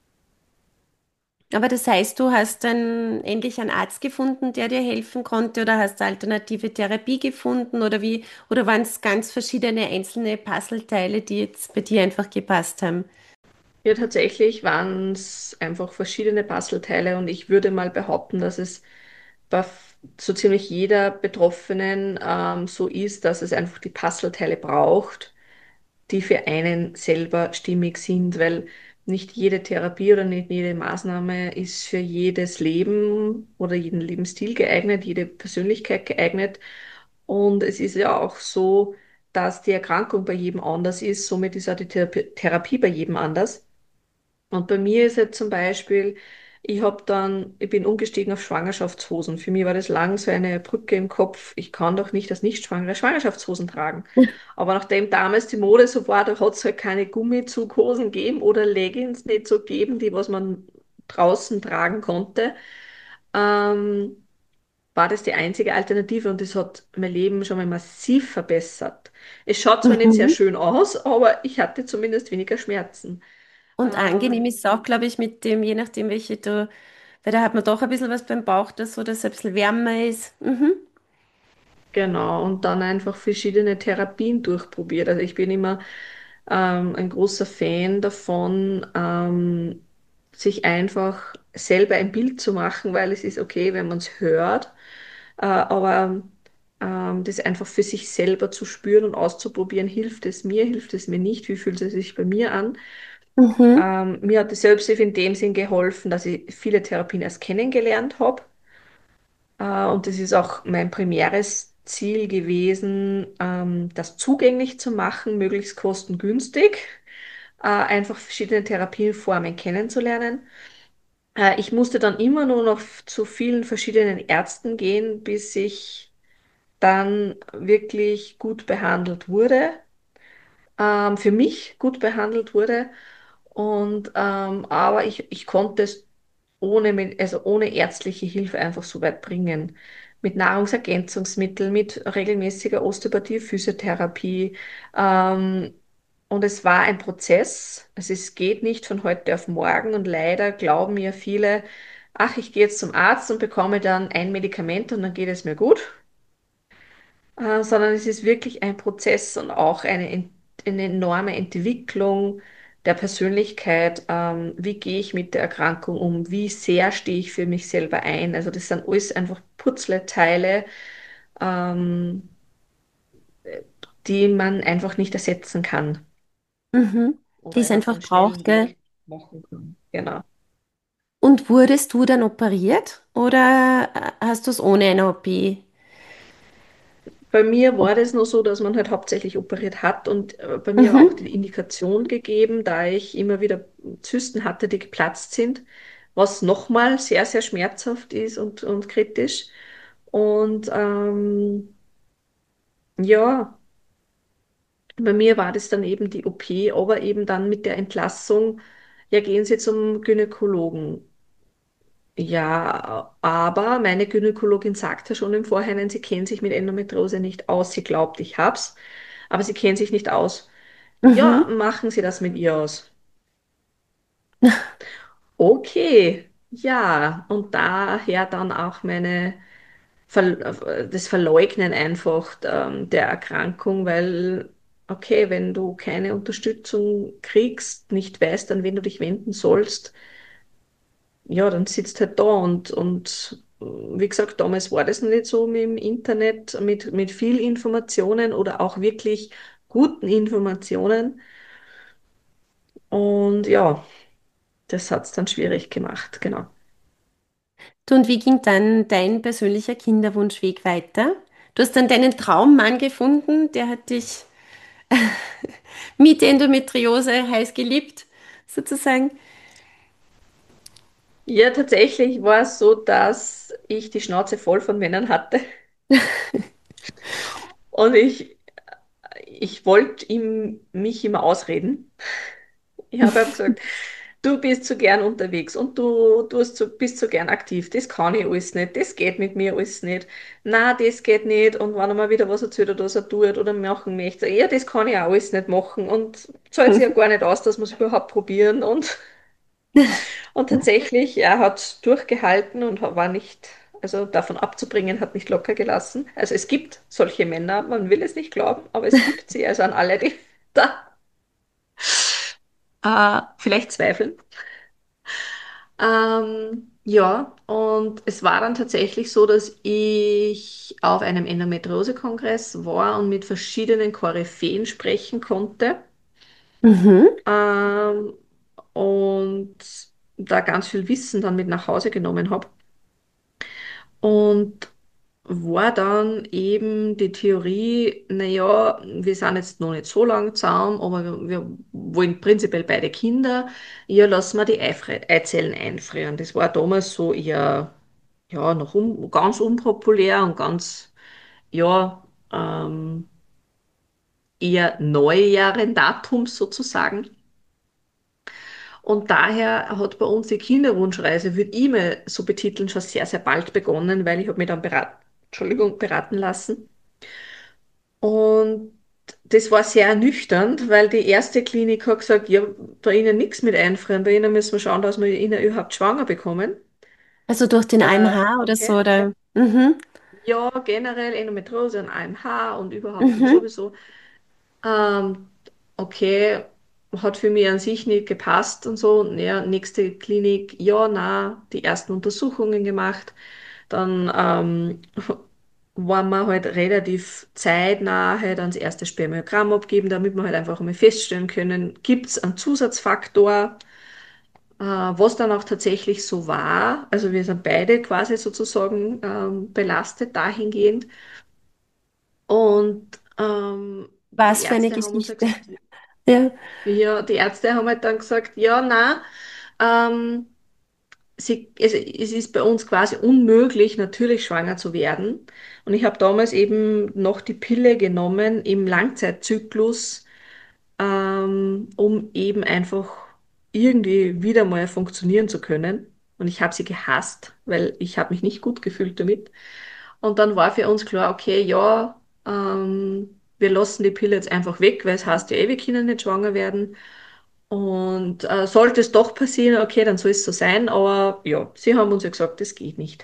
Aber das heißt, du hast dann endlich einen Arzt gefunden, der dir helfen konnte, oder hast du alternative Therapie gefunden, oder wie, oder waren es ganz verschiedene einzelne Puzzleteile, die jetzt bei dir einfach gepasst haben? Ja, tatsächlich waren es einfach verschiedene Puzzleteile und ich würde mal behaupten, dass es bei f- so ziemlich jeder Betroffenen ähm, so ist, dass es einfach die Puzzleteile braucht, die für einen selber stimmig sind, weil nicht jede Therapie oder nicht jede Maßnahme ist für jedes Leben oder jeden Lebensstil geeignet, jede Persönlichkeit geeignet. Und es ist ja auch so, dass die Erkrankung bei jedem anders ist, somit ist auch die Therapie Therapie bei jedem anders. Und bei mir ist jetzt zum Beispiel, ich habe dann, ich bin umgestiegen auf Schwangerschaftshosen. Für mich war das lang so eine Brücke im Kopf. Ich kann doch nicht als Nichtschwangere Schwangerschaftshosen tragen. Aber nachdem damals die Mode so war, da hat es halt keine Gummizughosen gegeben oder Leggings nicht so gegeben, die was man draußen tragen konnte, ähm, war das die einzige Alternative und das hat mein Leben schon mal massiv verbessert. Es schaut zwar nicht sehr Mhm. schön aus, aber ich hatte zumindest weniger Schmerzen. Und angenehm Ähm, ist es auch, glaube ich, mit dem, je nachdem, welche du, weil da hat man doch ein bisschen was beim Bauch, das so, dass es ein bisschen wärmer ist. Mhm. Genau, und dann einfach verschiedene Therapien durchprobiert. Also ich bin immer ähm, ein großer Fan davon, ähm, sich einfach selber ein Bild zu machen, weil es ist okay, wenn man es hört, äh, aber ähm, das einfach für sich selber zu spüren und auszuprobieren, hilft es mir, hilft es mir nicht, wie fühlt es sich bei mir an. Mhm. Ähm, mir hat die Selbsthilfe in dem Sinn geholfen, dass ich viele Therapien erst kennengelernt habe Äh, und das ist auch mein primäres Ziel gewesen, ähm, das zugänglich zu machen, möglichst kostengünstig, äh, einfach verschiedene Therapieformen kennenzulernen. Äh, ich musste dann immer nur noch zu vielen verschiedenen Ärzten gehen, bis ich dann wirklich gut behandelt wurde, ähm, für mich gut behandelt wurde. Und ähm, aber ich, ich konnte es ohne, mit- also ohne ärztliche Hilfe einfach so weit bringen. Mit Nahrungsergänzungsmitteln, mit regelmäßiger Osteopathie, Physiotherapie. Ähm, und es war ein Prozess. Also es geht nicht von heute auf morgen. Und leider glauben ja viele, ach, ich gehe jetzt zum Arzt und bekomme dann ein Medikament und dann geht es mir gut, äh, sondern es ist wirklich ein Prozess und auch eine, Ent- eine enorme Entwicklung der Persönlichkeit. Ähm, wie gehe ich mit der Erkrankung um? Wie sehr stehe ich für mich selber ein? Also das sind alles einfach Puzzleteile, ähm, die man einfach nicht ersetzen kann Mhm. Die oder es einfach einfach einen schnellen braucht, gell? Weg machen kann. Genau. Und wurdest du dann operiert oder äh, hast du es ohne eine O P? Bei mir war das nur so, dass man halt hauptsächlich operiert hat und äh, bei mir auch Mhm. die Indikation gegeben, da ich immer wieder Zysten hatte, die geplatzt sind, was nochmal sehr, sehr schmerzhaft ist und, und kritisch. Und ähm, ja, bei mir war das dann eben die O P, aber eben dann mit der Entlassung, ja, gehen Sie zum Gynäkologen. Ja, aber meine Gynäkologin sagte schon im Vorhinein, sie kennt sich mit Endometriose nicht aus. Sie glaubt, ich hab's, aber sie kennt sich nicht aus. Ja, Mhm. machen Sie das mit ihr aus. Okay, ja, und daher dann auch meine Ver das Verleugnen einfach ähm, der Erkrankung, weil, okay, wenn du keine Unterstützung kriegst, nicht weißt, an wen du dich wenden sollst, ja, dann sitzt halt da und, und äh, wie gesagt, damals war das noch nicht so mit dem Internet, mit, mit viel Informationen oder auch wirklich guten Informationen. Und ja, das hat es dann schwierig gemacht, genau. Du, und wie ging dann dein persönlicher Kinderwunschweg weiter? Du hast dann deinen Traummann gefunden, der hat dich mit Endometriose heiß geliebt, sozusagen. Ja, tatsächlich war es so, dass ich die Schnauze voll von Männern hatte und ich, ich wollte ihm, mich immer ausreden. Ich habe ihm gesagt, du bist zu gern unterwegs und du, du hast zu, bist zu gern aktiv. Das kann ich alles nicht, das geht mit mir alles nicht. Na, das geht nicht. Und wenn er mal wieder was erzählt oder was er tut oder machen möchte, ja, das kann ich auch alles nicht machen und zahlt sich ja gar nicht aus, dass wir es überhaupt probieren. Und, und tatsächlich, er hat durchgehalten und war nicht, also davon abzubringen, hat nicht locker gelassen. Also es gibt solche Männer, man will es nicht glauben, aber es gibt sie, also an alle, die da äh, vielleicht zweifeln. Ähm, ja, und es war dann tatsächlich so, dass ich auf einem Endometriose-Kongress war und mit verschiedenen Koryphäen sprechen konnte. Mhm. Ähm, und da ganz viel Wissen dann mit nach Hause genommen habe. Und war dann eben die Theorie, naja, wir sind jetzt noch nicht so lang zusammen, aber wir, wir wollen prinzipiell beide Kinder. Ja, lassen wir die Eifre Eizellen einfrieren. Das war damals so eher, ja, noch un ganz unpopulär und ganz, ja, ähm, eher Neujahrendatum sozusagen. Und daher hat bei uns die Kinderwunschreise, würde ich mal so betiteln, schon sehr, sehr bald begonnen, weil ich habe mich dann beraten, Entschuldigung, beraten lassen. Und das war sehr ernüchternd, weil die erste Klinik hat gesagt, ja, bei Ihnen nichts mit einfrieren, bei Ihnen müssen wir schauen, dass wir Ihnen überhaupt schwanger bekommen. Also durch den Äh, A M H oder okay. so, oder? Mhm. Ja, generell Endometriose und A M H und überhaupt und Mhm. sowieso. Ähm, okay, hat für mich an sich nicht gepasst und so. Ja, nächste Klinik, ja, na, die ersten Untersuchungen gemacht. Dann ähm, waren wir halt relativ zeitnah halt ans erste Spermiogramm abgeben, damit wir halt einfach mal feststellen können, gibt es einen Zusatzfaktor, äh, was dann auch tatsächlich so war. Also wir sind beide quasi sozusagen ähm, belastet dahingehend. Und ähm, die Was für eine Ärzte haben uns ja Geschichte. gesagt, Ja. ja, die Ärzte haben halt dann gesagt, ja, na, ähm, sie, es, es ist bei uns quasi unmöglich, natürlich schwanger zu werden. Und ich habe damals eben noch die Pille genommen im Langzeitzyklus, ähm, um eben einfach irgendwie wieder mal funktionieren zu können. Und ich habe sie gehasst, weil ich habe mich nicht gut gefühlt damit. Und dann war für uns klar, okay, ja, ähm, wir lassen die Pille jetzt einfach weg, weil es heißt ja eh, wir können nicht schwanger werden. Und äh, sollte es doch passieren, okay, dann soll es so sein. Aber ja, sie haben uns ja gesagt, das geht nicht.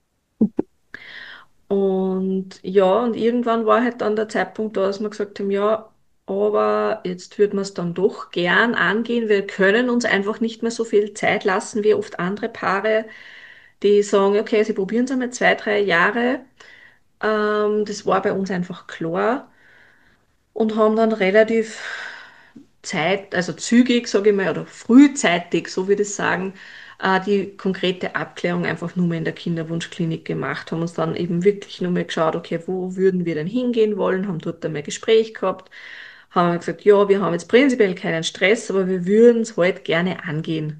Und ja, und irgendwann war halt dann der Zeitpunkt da, dass wir gesagt haben, ja, aber jetzt würden wir es dann doch gern angehen. Wir können uns einfach nicht mehr so viel Zeit lassen wie oft andere Paare, die sagen, okay, sie probieren es einmal zwei, drei Jahre. Ähm, das war bei uns einfach klar und haben dann relativ Zeit, also zügig, sage ich mal, oder frühzeitig, so würde ich sagen, äh, die konkrete Abklärung einfach nur mehr in der Kinderwunschklinik gemacht, haben uns dann eben wirklich nur mal geschaut, okay, wo würden wir denn hingehen wollen, haben dort einmal Gespräch gehabt, haben gesagt, ja, wir haben jetzt prinzipiell keinen Stress, aber wir würden es halt gerne angehen.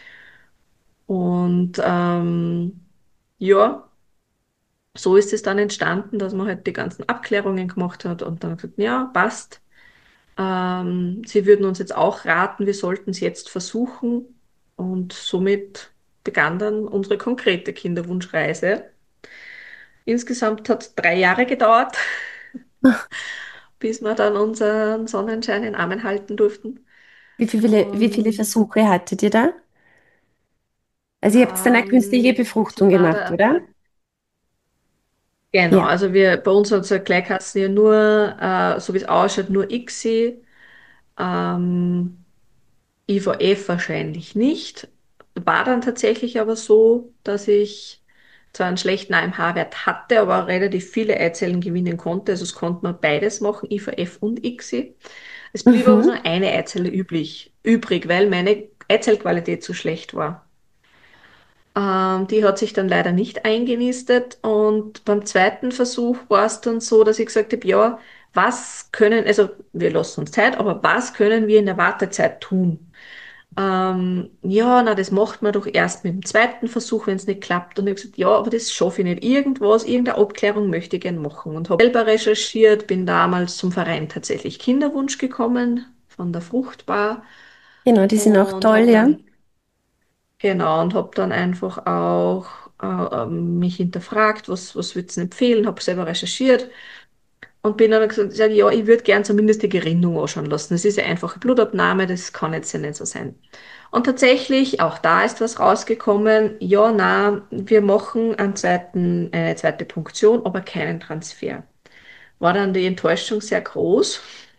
Und ähm, ja, so ist es dann entstanden, dass man halt die ganzen Abklärungen gemacht hat und dann gesagt, ja, passt. Ähm, sie würden uns jetzt auch raten, wir sollten es jetzt versuchen. Und somit begann dann unsere konkrete Kinderwunschreise. Insgesamt hat es drei Jahre gedauert, bis wir dann unseren Sonnenschein in Armen halten durften. Wie viele, wie viele Und Versuche hattet ihr da? Also ihr habt dann eine künstliche ähm, Befruchtung so war gemacht, der, oder? genau, Ja. also wir, bei uns hat es ja gleich geheißen, ja nur, äh, so wie es ausschaut, nur I C S I. Ähm, I V F wahrscheinlich nicht. War dann tatsächlich aber so, dass ich zwar einen schlechten A M H-Wert hatte, aber relativ viele Eizellen gewinnen konnte. Also es konnte man beides machen, I V F und I C S I. Es blieb aber Mhm. nur eine Eizelle üblich, übrig, weil meine Eizellqualität so schlecht war. Ähm, die hat sich dann leider nicht eingenistet und beim zweiten Versuch war es dann so, dass ich gesagt habe, ja, was können, also wir lassen uns Zeit, aber was können wir in der Wartezeit tun? Ähm, ja, na, das macht man doch erst mit dem zweiten Versuch, wenn es nicht klappt. Und ich habe gesagt, ja, aber das schaffe ich nicht. Irgendwas, irgendeine Abklärung möchte ich gern machen. Und habe selber recherchiert, bin damals zum Verein tatsächlich Kinderwunsch gekommen, von der Fruchtbar. Genau, die sind auch Und toll, habe ja. dann, genau, und habe dann einfach auch äh, ähm, mich hinterfragt, was, was würdest du empfehlen, habe selber recherchiert. Und bin dann gesagt, sag, ja, ich würde gern zumindest die Gerinnung anschauen lassen. Das ist ja einfach eine Blutabnahme, das kann jetzt ja nicht so sein. Und tatsächlich, auch da ist was rausgekommen. Ja, na, wir machen einen zweiten, eine zweite Punktion, aber keinen Transfer. War dann die Enttäuschung sehr groß.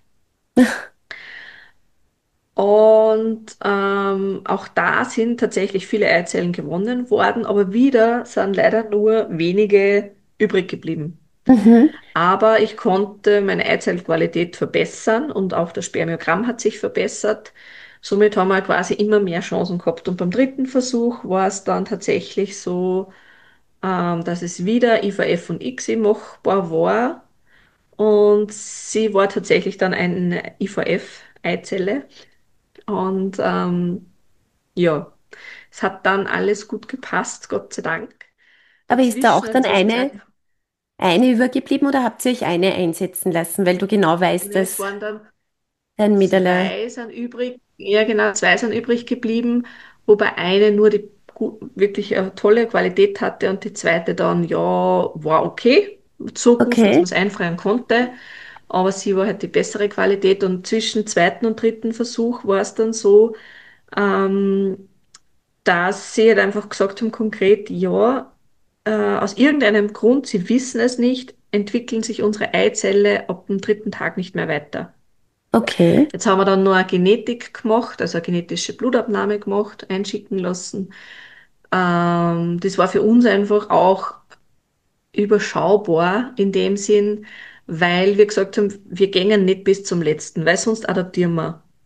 Und ähm, auch da sind tatsächlich viele Eizellen gewonnen worden, aber wieder sind leider nur wenige übrig geblieben. Mhm. Aber ich konnte meine Eizellqualität verbessern und auch das Spermiogramm hat sich verbessert. Somit haben wir quasi immer mehr Chancen gehabt. Und beim dritten Versuch war es dann tatsächlich so, ähm, dass es wieder I V F und I C S I machbar war. Und sie war tatsächlich dann eine I V F-Eizelle. Und ähm, ja, es hat dann alles gut gepasst, Gott sei Dank. Aber ist da Dazwischen, auch also dann Zwischenzeit, eine, eine übergeblieben oder habt ihr euch eine einsetzen lassen, weil du genau weißt, ne, es dass waren dann dein Mäderle. zwei sind übrig, ja genau, zwei sind übrig geblieben, wobei eine nur die gu- wirklich eine tolle Qualität hatte und die zweite dann, ja, war okay, so gut, dass man Okay. es einfrieren konnte, aber sie war halt die bessere Qualität und zwischen zweiten und dritten Versuch war es dann so, ähm, dass sie halt einfach gesagt haben, konkret, ja, äh, aus irgendeinem Grund, sie wissen es nicht, entwickeln sich unsere Eizelle ab dem dritten Tag nicht mehr weiter. Okay. Jetzt haben wir dann noch eine Genetik gemacht, also eine genetische Blutabnahme gemacht, einschicken lassen. Ähm, das war für uns einfach auch überschaubar in dem Sinn, weil wir gesagt haben, wir gehen nicht bis zum letzten, weil sonst adaptieren wir.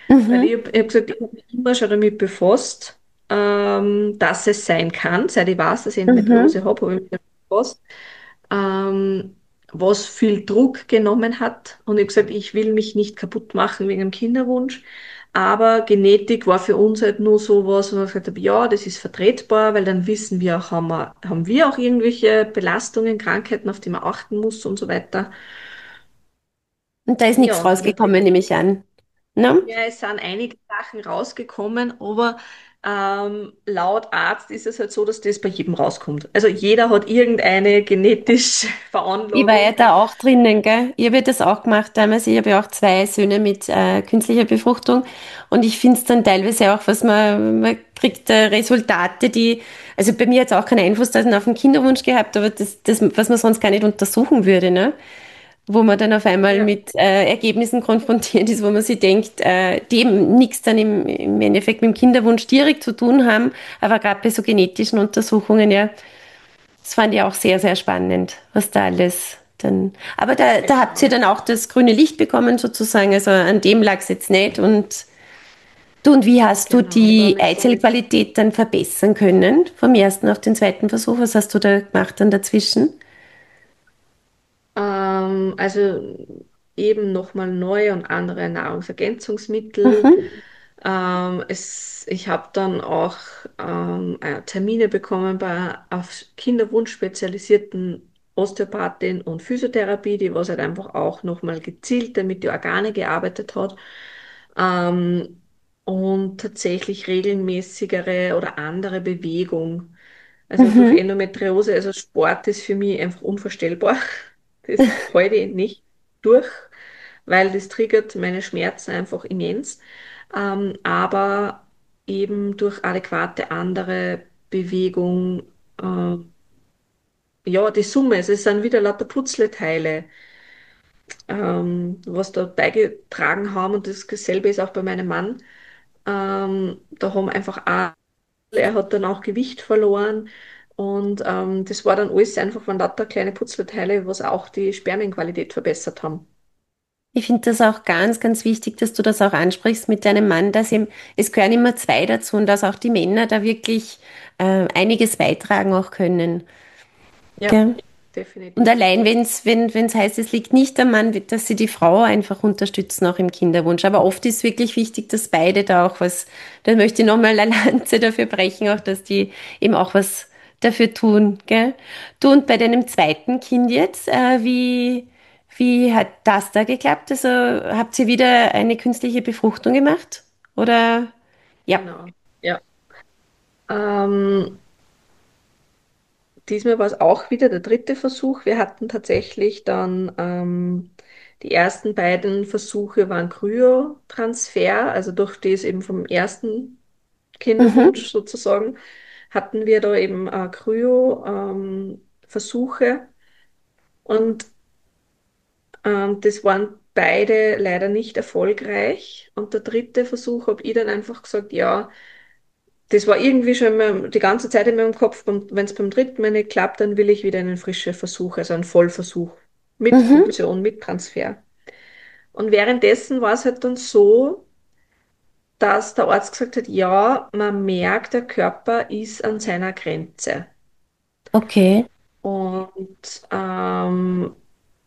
Weil ich Mhm. habe hab gesagt, ich habe mich immer schon damit befasst, ähm, dass es sein kann. Seit ich weiß, dass ich Mhm. Endometriose habe, habe ich mich damit befasst, ähm, was viel Druck genommen hat. Und ich habe gesagt, ich will mich nicht kaputt machen wegen dem Kinderwunsch. Aber Genetik war für uns halt nur so was, wo wir gesagt haben, ja, das ist vertretbar, weil dann wissen wir auch, haben wir, haben wir auch irgendwelche Belastungen, Krankheiten, auf die man achten muss und so weiter. Und da ist Ja, nichts und dann rausgekommen, nehme ich an. Ne? ja, es sind einige Sachen rausgekommen, aber ähm, laut Arzt ist es halt so, dass das bei jedem rauskommt. Also jeder hat irgendeine genetische Ich war ja Veranlagung. da auch drinnen, gell? Ich habe ja das auch gemacht damals. Ich habe ja auch zwei Söhne mit äh, künstlicher Befruchtung. Und ich finde es dann teilweise auch, was man, man kriegt äh, Resultate, die, also bei mir hat es auch keinen Einfluss dann auf den Kinderwunsch gehabt, aber das, das, was man sonst gar nicht untersuchen würde, ne? Wo man dann auf einmal Ja, mit äh, Ergebnissen konfrontiert ist, wo man sich denkt, äh, die eben nichts dann im, im Endeffekt mit dem Kinderwunsch direkt zu tun haben, aber gerade bei so genetischen Untersuchungen, ja, das fand ich auch sehr, sehr spannend, was da alles dann. Aber da, da habt ihr genau. dann auch das grüne Licht bekommen, sozusagen. Also an dem lag es jetzt nicht. Und du, und wie hast du Genau. Und die dann ist dann, Eizellqualität dann verbessern können? Vom ersten auf den zweiten Versuch? Was hast du da gemacht dann dazwischen? ähm, also eben nochmal neue und andere Nahrungsergänzungsmittel. Mhm. Ähm, es, ich habe dann auch ähm, äh, Termine bekommen bei auf Kinderwunsch spezialisierten Osteopathin und Physiotherapie, die was halt einfach auch nochmal gezielt mit die Organe gearbeitet hat. Ähm, und tatsächlich regelmäßigere oder andere Bewegung. Also durch Mhm. Endometriose, also Sport ist für mich einfach unvorstellbar. Das halte ich nicht durch, weil das triggert meine Schmerzen einfach immens. Ähm, aber eben durch adäquate andere Bewegung, äh, ja, die Summe, es sind wieder lauter Puzzleteile, ähm, was da beigetragen haben und das dasselbe ist auch bei meinem Mann. Ähm, da haben einfach auch, er hat dann auch Gewicht verloren und ähm, das war dann alles einfach von lauter kleine Puzzleteile, was auch die Spermienqualität verbessert haben. Ich finde das auch ganz, ganz wichtig, dass du das auch ansprichst mit deinem Mann, dass ihm, es gehören immer zwei dazu und dass auch die Männer da wirklich äh, einiges beitragen auch können. Ja, Gell? Und definitiv. allein, wenn's, wenn es heißt, es liegt nicht am Mann, dass sie die Frau einfach unterstützen, auch im Kinderwunsch. Aber oft ist wirklich wichtig, dass beide da auch was, da möchte ich nochmal eine Lanze dafür brechen, auch dass die eben auch was dafür tun. Gell? Du und bei deinem zweiten Kind jetzt, äh, wie, wie hat das da geklappt? Also habt ihr wieder eine künstliche Befruchtung gemacht? Oder ja. Genau. Ja. Ähm, Diesmal war es auch wieder der dritte Versuch. Wir hatten tatsächlich dann ähm, die ersten beiden Versuche waren Kryotransfer, also durch das eben vom ersten Mhm. Kinderwunsch sozusagen, hatten wir da eben äh, Kryo ähm, Versuche und ähm, das waren beide leider nicht erfolgreich. Und der dritte Versuch habe ich dann einfach gesagt, ja, das war irgendwie schon immer die ganze Zeit in meinem Kopf, wenn es beim dritten Mal nicht klappt, dann will ich wieder einen frischen Versuch, also einen Vollversuch mit Mhm. Funktion, mit Transfer. Und währenddessen war es halt dann so, dass der Arzt gesagt hat, ja, man merkt, der Körper ist an seiner Grenze. Okay. Und ähm,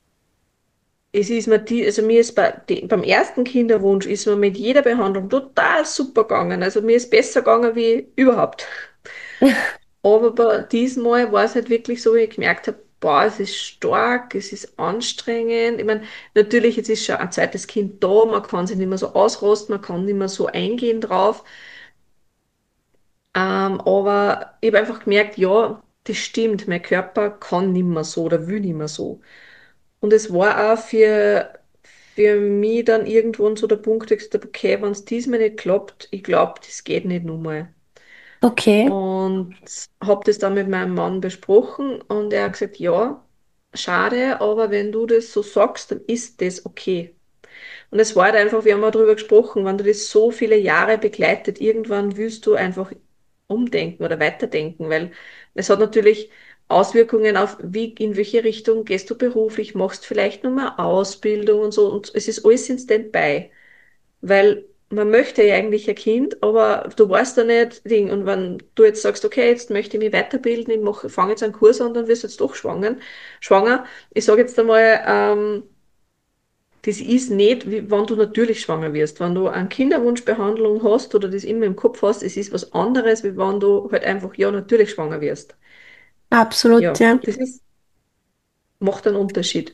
es ist mir die, also mir ist bei, die, beim ersten Kinderwunsch ist mir mit jeder Behandlung total super gegangen. Also mir ist besser gegangen wie überhaupt. Aber bei diesmal war es halt wirklich so, wie ich gemerkt habe, boah, es ist stark, es ist anstrengend. Ich meine, natürlich, jetzt ist schon ein zweites Kind da, man kann sich nicht mehr so ausrasten, man kann nicht mehr so eingehen drauf. Ähm, aber ich habe einfach gemerkt, ja, das stimmt, mein Körper kann nicht mehr so oder will nicht mehr so. Und es war auch für, für mich dann irgendwann so der Punkt, wo ich gesagt habe, okay, wenn es diesmal nicht klappt, ich glaube, das geht nicht nochmal. Okay. Und habe das dann mit meinem Mann besprochen und er hat gesagt, ja, schade, aber wenn du das so sagst, dann ist das okay. Und es war halt einfach, wir haben auch darüber gesprochen, wenn du das so viele Jahre begleitet, irgendwann willst du einfach umdenken oder weiterdenken, weil es hat natürlich Auswirkungen auf, wie, in welche Richtung gehst du beruflich, machst vielleicht nochmal Ausbildung und so und es ist alles in Standby, weil man möchte ja eigentlich ein Kind, aber du weißt da nicht, Ding. Und wenn du jetzt sagst, okay, jetzt möchte ich mich weiterbilden, ich mache, fange jetzt einen Kurs an, dann wirst du jetzt doch schwanger. Schwanger. Ich sage jetzt einmal, ähm, das ist nicht, wie wenn du natürlich schwanger wirst. Wenn du eine Kinderwunschbehandlung hast oder das immer im Kopf hast, es ist was anderes, wie wenn du halt einfach, ja, natürlich schwanger wirst. Absolut, Ja, ja. das ist, macht einen Unterschied.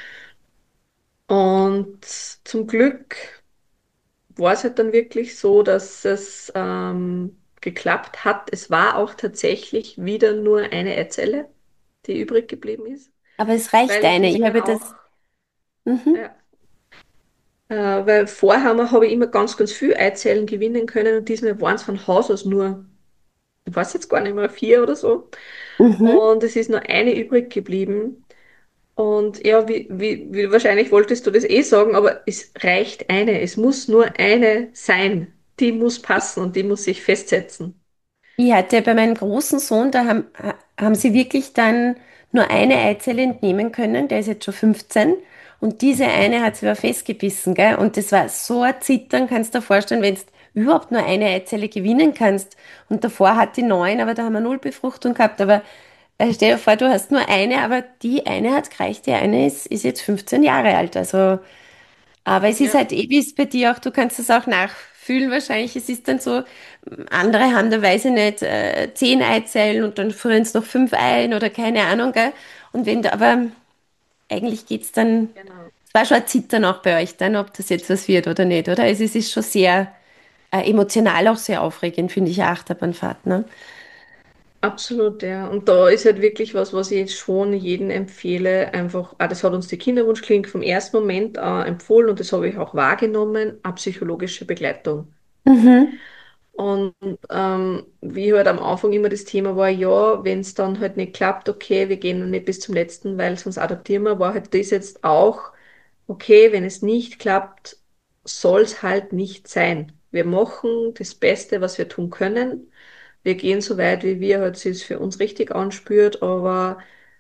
Und zum Glück war es halt dann wirklich so, dass es ähm, geklappt hat. Es war auch tatsächlich wieder nur eine Eizelle, die übrig geblieben ist, Aber es reicht weil ich eine. diese Ich dann habe das. auch, Mhm, ja, äh, weil vorher habe ich immer ganz, ganz viel Eizellen gewinnen können und diesmal waren es von Haus aus nur, ich weiß jetzt gar nicht mehr, vier oder so. mhm. Und es ist nur eine übrig geblieben. Und ja, wie, wie, wie wahrscheinlich wolltest du das eh sagen, aber es reicht eine. Es muss nur eine sein. Die muss passen und die muss sich festsetzen. Ich hatte bei meinem großen Sohn, da haben, ha- haben sie wirklich dann nur eine Eizelle entnehmen können, der ist jetzt schon fünfzehn und diese eine hat sie aber festgebissen, gell? Und das war so ein Zittern, kannst du dir vorstellen, wenn du überhaupt nur eine Eizelle gewinnen kannst. Und davor hat die neun, aber da haben wir null Befruchtung gehabt. Aber äh, stell dir vor, du hast nur eine, aber die eine hat gereicht, die eine ist, ist jetzt fünfzehn Jahre alt. Also aber es ist Ja, halt eh, wie es bei dir auch, du kannst es auch nachfühlen wahrscheinlich. Es ist dann so, andere haben da, weiß ich nicht, äh, zehn Eizellen und dann frieren es noch fünf ein oder keine Ahnung, gell? Und wenn da, aber eigentlich geht's dann, genau. es war schon ein Zittern auch bei euch dann, ob das jetzt was wird oder nicht, oder? Also es ist schon sehr äh, emotional auch sehr aufregend, finde ich, eine Achterbahnfahrt, ne? Absolut, ja. Und da ist halt wirklich was, was ich jetzt schon jedem empfehle. Einfach, ah, das hat uns die Kinderwunschklinik vom ersten Moment äh, empfohlen und das habe ich auch wahrgenommen, eine psychologische Begleitung. Mhm. Und ähm, wie halt am Anfang immer das Thema war, ja, wenn es dann halt nicht klappt, okay, wir gehen nicht bis zum letzten, weil sonst adaptieren wir, war halt das jetzt auch, okay, wenn es nicht klappt, soll es halt nicht sein. Wir machen das Beste, was wir tun können. Wir gehen so weit, wie wir halt es für uns richtig anspürt, aber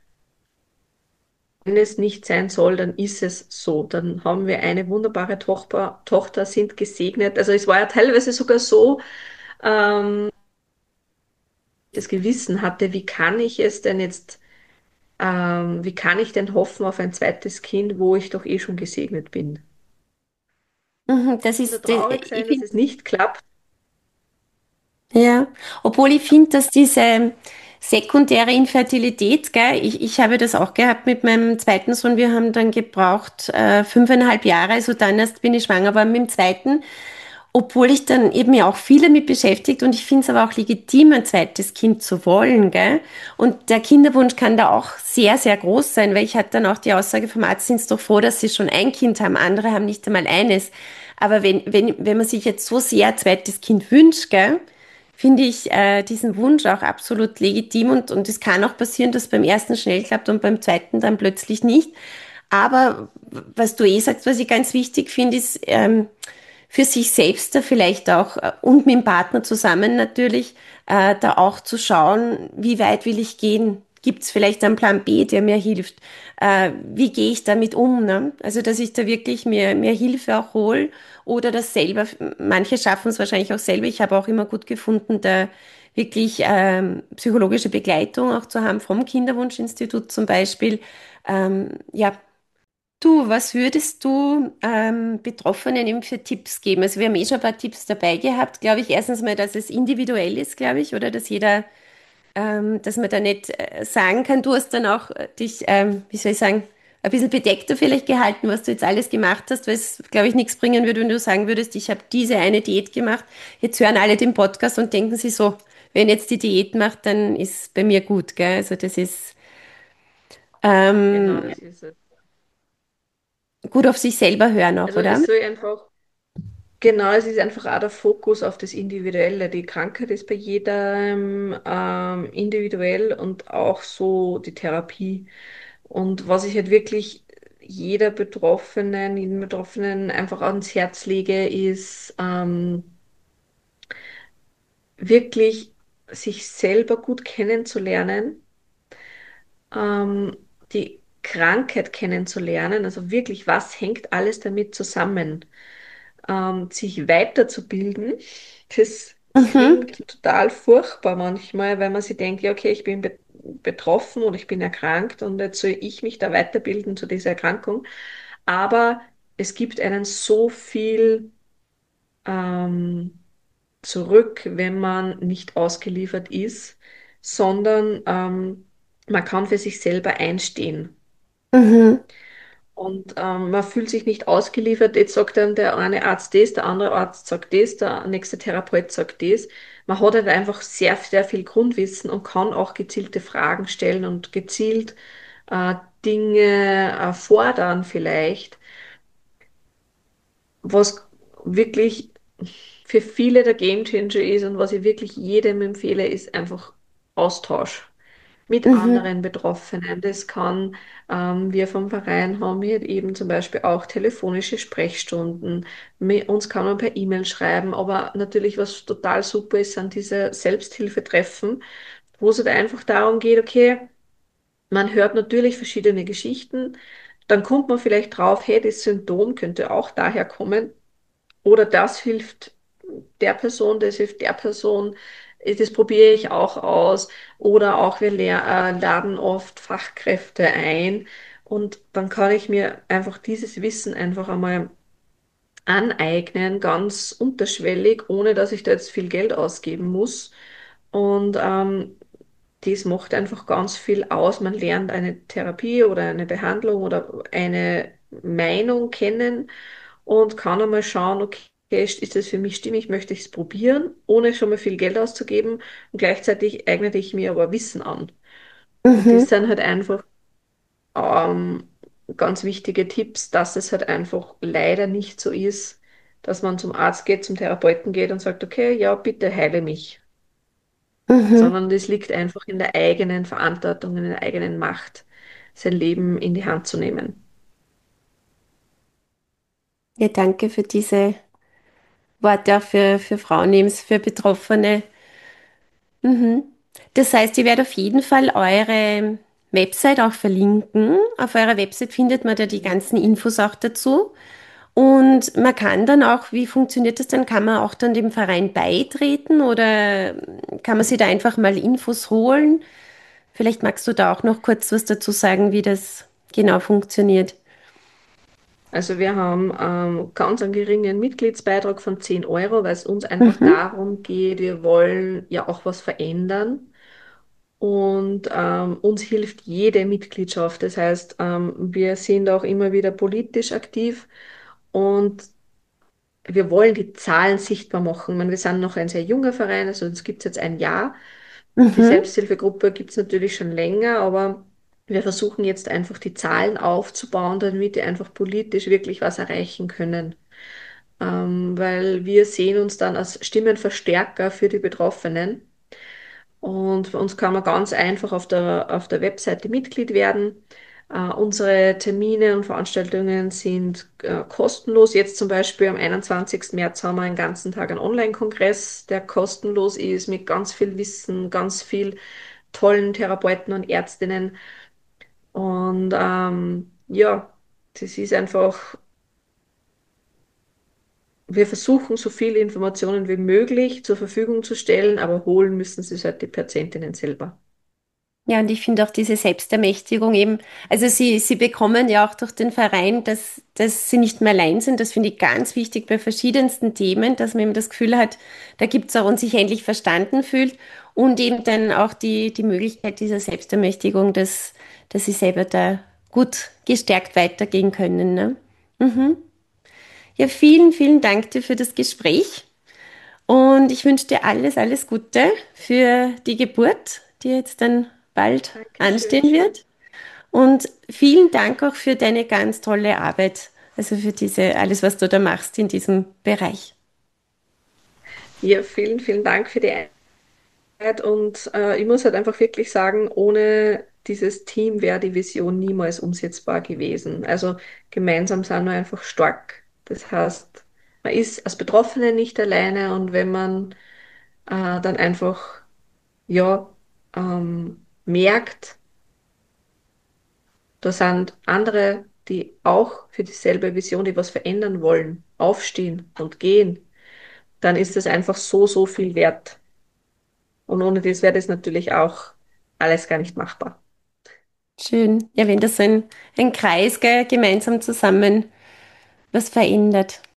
wenn es nicht sein soll, dann ist es so. Dann haben wir eine wunderbare Tochter, Tochter sind gesegnet. Also es war ja teilweise sogar so, ähm, das Gewissen hatte, wie kann ich es denn jetzt, ähm, wie kann ich denn hoffen auf ein zweites Kind, wo ich doch eh schon gesegnet bin? Mhm. Das Oder ist, das, traurig ich sein, dass finde. es nicht klappt. Ja, obwohl ich finde, dass diese sekundäre Infertilität, gell, ich, ich habe das auch gehabt mit meinem zweiten Sohn, wir haben dann gebraucht äh, fünfeinhalb Jahre, also dann erst bin ich schwanger, aber mit dem zweiten, obwohl ich dann eben ja auch viel damit beschäftigt und ich finde es aber auch legitim, ein zweites Kind zu wollen, gell? Und der Kinderwunsch kann da auch sehr, sehr groß sein, weil ich hatte dann auch die Aussage vom Arzt, sind doch froh, dass sie schon ein Kind haben, andere haben nicht einmal eines. Aber wenn, wenn, wenn man sich jetzt so sehr ein zweites Kind wünscht, gell? Finde ich äh, diesen Wunsch auch absolut legitim und, und es kann auch passieren, dass beim ersten schnell klappt und beim zweiten dann plötzlich nicht. Aber was du eh sagst, was ich ganz wichtig finde, ist ähm, für sich selbst da vielleicht auch äh, und mit dem Partner zusammen natürlich äh, da auch zu schauen, wie weit will ich gehen? Gibt es vielleicht einen Plan B, der mir hilft? Äh, wie gehe ich damit um? Ne? Also, dass ich da wirklich mir, mir Hilfe auch hole oder das selber, manche schaffen es wahrscheinlich auch selber. Ich habe auch immer gut gefunden, da wirklich ähm, psychologische Begleitung auch zu haben vom Kinderwunschinstitut zum Beispiel. Ähm, ja, du, was würdest du ähm, Betroffenen eben für Tipps geben? Also wir haben eh schon ein paar Tipps dabei gehabt, glaube ich. Erstens mal, dass es individuell ist, glaube ich, oder dass jeder, ähm, dass man da nicht äh, sagen kann, du hast dann auch äh, dich, ähm, wie soll ich sagen, ein bisschen bedeckter vielleicht gehalten, was du jetzt alles gemacht hast, weil es, glaube ich, nichts bringen würde, wenn du sagen würdest, ich habe diese eine Diät gemacht. Jetzt hören alle den Podcast und denken sich so, wenn jetzt die Diät macht, dann ist es bei mir gut, gell? Also das ist Genau, ähm, das ist es. gut auf sich selber hören auch, Also oder? es soll einfach, genau, es ist einfach auch der Fokus auf das Individuelle. Die Krankheit ist bei jedem ähm, individuell und auch so die Therapie. Und was ich halt wirklich jeder Betroffenen, jedem Betroffenen einfach ans Herz lege, ist ähm, wirklich sich selber gut kennenzulernen, ähm, die Krankheit kennenzulernen, also wirklich, was hängt alles damit zusammen? ähm, sich weiterzubilden. Das Mhm. klingt total furchtbar manchmal, weil man sich denkt, ja, okay, ich bin be betroffen oder ich bin erkrankt und jetzt soll ich mich da weiterbilden zu dieser Erkrankung. Aber es gibt einen so viel ähm, zurück, wenn man nicht ausgeliefert ist, sondern ähm, man kann für sich selber einstehen. Mhm. Und ähm, man fühlt sich nicht ausgeliefert. Jetzt sagt dann der eine Arzt das, der andere Arzt sagt das, der nächste Therapeut sagt das. Man hat halt einfach sehr, sehr viel Grundwissen und kann auch gezielte Fragen stellen und gezielt äh, Dinge äh, fordern vielleicht, was wirklich für viele der Gamechanger ist und was ich wirklich jedem empfehle, ist einfach Austausch mit Mhm. anderen Betroffenen. Das kann, ähm, wir vom Verein haben hier eben zum Beispiel auch telefonische Sprechstunden. Mi- Uns kann man per E-Mail schreiben, aber natürlich, was total super ist, sind diese Selbsthilfetreffen, wo es halt einfach darum geht, okay, man hört natürlich verschiedene Geschichten, dann kommt man vielleicht drauf, hey, das Symptom könnte auch daher kommen. Oder das hilft der Person, das hilft der Person, das probiere ich auch aus. Oder auch wir lehr- äh, laden oft Fachkräfte ein und dann kann ich mir einfach dieses Wissen einfach einmal aneignen, ganz unterschwellig, ohne dass ich da jetzt viel Geld ausgeben muss. Und ähm, das macht einfach ganz viel aus. Man lernt eine Therapie oder eine Behandlung oder eine Meinung kennen und kann einmal schauen, okay, ist das für mich stimmig, möchte ich es probieren, ohne schon mal viel Geld auszugeben. Und gleichzeitig eigne ich mir aber Wissen an. Und das Mhm. sind halt einfach ähm, ganz wichtige Tipps, dass es halt einfach leider nicht so ist, dass man zum Arzt geht, zum Therapeuten geht und sagt, okay, ja, bitte heile mich, Mhm. sondern das liegt einfach in der eigenen Verantwortung, in der eigenen Macht, sein Leben in die Hand zu nehmen. Ja, danke für diese Worte auch für, für Frauen, eben für Betroffene. Mhm. Das heißt, ich werde auf jeden Fall eure Website auch verlinken. Auf eurer Website findet man da die ganzen Infos auch dazu. Und man kann dann auch, wie funktioniert das dann? Kann man auch dann dem Verein beitreten oder kann man sich da einfach mal Infos holen? Vielleicht magst du da auch noch kurz was dazu sagen, wie das genau funktioniert. Also wir haben ähm, ganz einen geringen Mitgliedsbeitrag von zehn Euro, weil es uns einfach Mhm. darum geht, wir wollen ja auch was verändern. Und ähm, uns hilft jede Mitgliedschaft. Das heißt, ähm, wir sind auch immer wieder politisch aktiv und wir wollen die Zahlen sichtbar machen. Ich meine, wir sind noch ein sehr junger Verein, also uns gibt es jetzt ein Jahr. Die Mhm. Selbsthilfegruppe gibt es natürlich schon länger, aber wir versuchen jetzt einfach die Zahlen aufzubauen, damit die einfach politisch wirklich was erreichen können. Ähm, weil wir sehen uns dann als Stimmenverstärker für die Betroffenen. Und bei uns kann man ganz einfach auf der, auf der Webseite Mitglied werden. Äh, unsere Termine und Veranstaltungen sind äh, kostenlos. Jetzt zum Beispiel am einundzwanzigsten März haben wir einen ganzen Tag einen Online-Kongress, der kostenlos ist, mit ganz viel Wissen, ganz viel tollen Therapeuten und Ärztinnen. Und ähm, ja, das ist einfach, wir versuchen so viele Informationen wie möglich zur Verfügung zu stellen, aber holen müssen sie es halt die Patientinnen selber. Ja, und ich finde auch diese Selbstermächtigung eben, also sie, sie bekommen ja auch durch den Verein, dass, dass sie nicht mehr allein sind. Das finde ich ganz wichtig bei verschiedensten Themen, dass man eben das Gefühl hat, da gibt es auch und sich endlich verstanden fühlt und eben dann auch die, die Möglichkeit dieser Selbstermächtigung, dass, dass sie selber da gut gestärkt weitergehen können. Ne? Mhm. Ja, vielen, vielen Dank dir für das Gespräch und ich wünsche dir alles, alles Gute für die Geburt, die jetzt dann bald Dankeschön. anstehen wird. Und vielen Dank auch für deine ganz tolle Arbeit, also für diese, alles, was du da machst in diesem Bereich. Ja, vielen, vielen Dank für die Einladung. Und äh, ich muss halt einfach wirklich sagen, ohne dieses Team wäre die Vision niemals umsetzbar gewesen. Also gemeinsam sind wir einfach stark. Das heißt, man ist als Betroffene nicht alleine und wenn man äh, dann einfach ja ähm, merkt, da sind andere, die auch für dieselbe Vision, die was verändern wollen, aufstehen und gehen, dann ist es einfach so, so viel wert. Und ohne das wäre das natürlich auch alles gar nicht machbar. Schön. Ja, wenn das so ein, ein Kreis, gell, gemeinsam zusammen was verändert.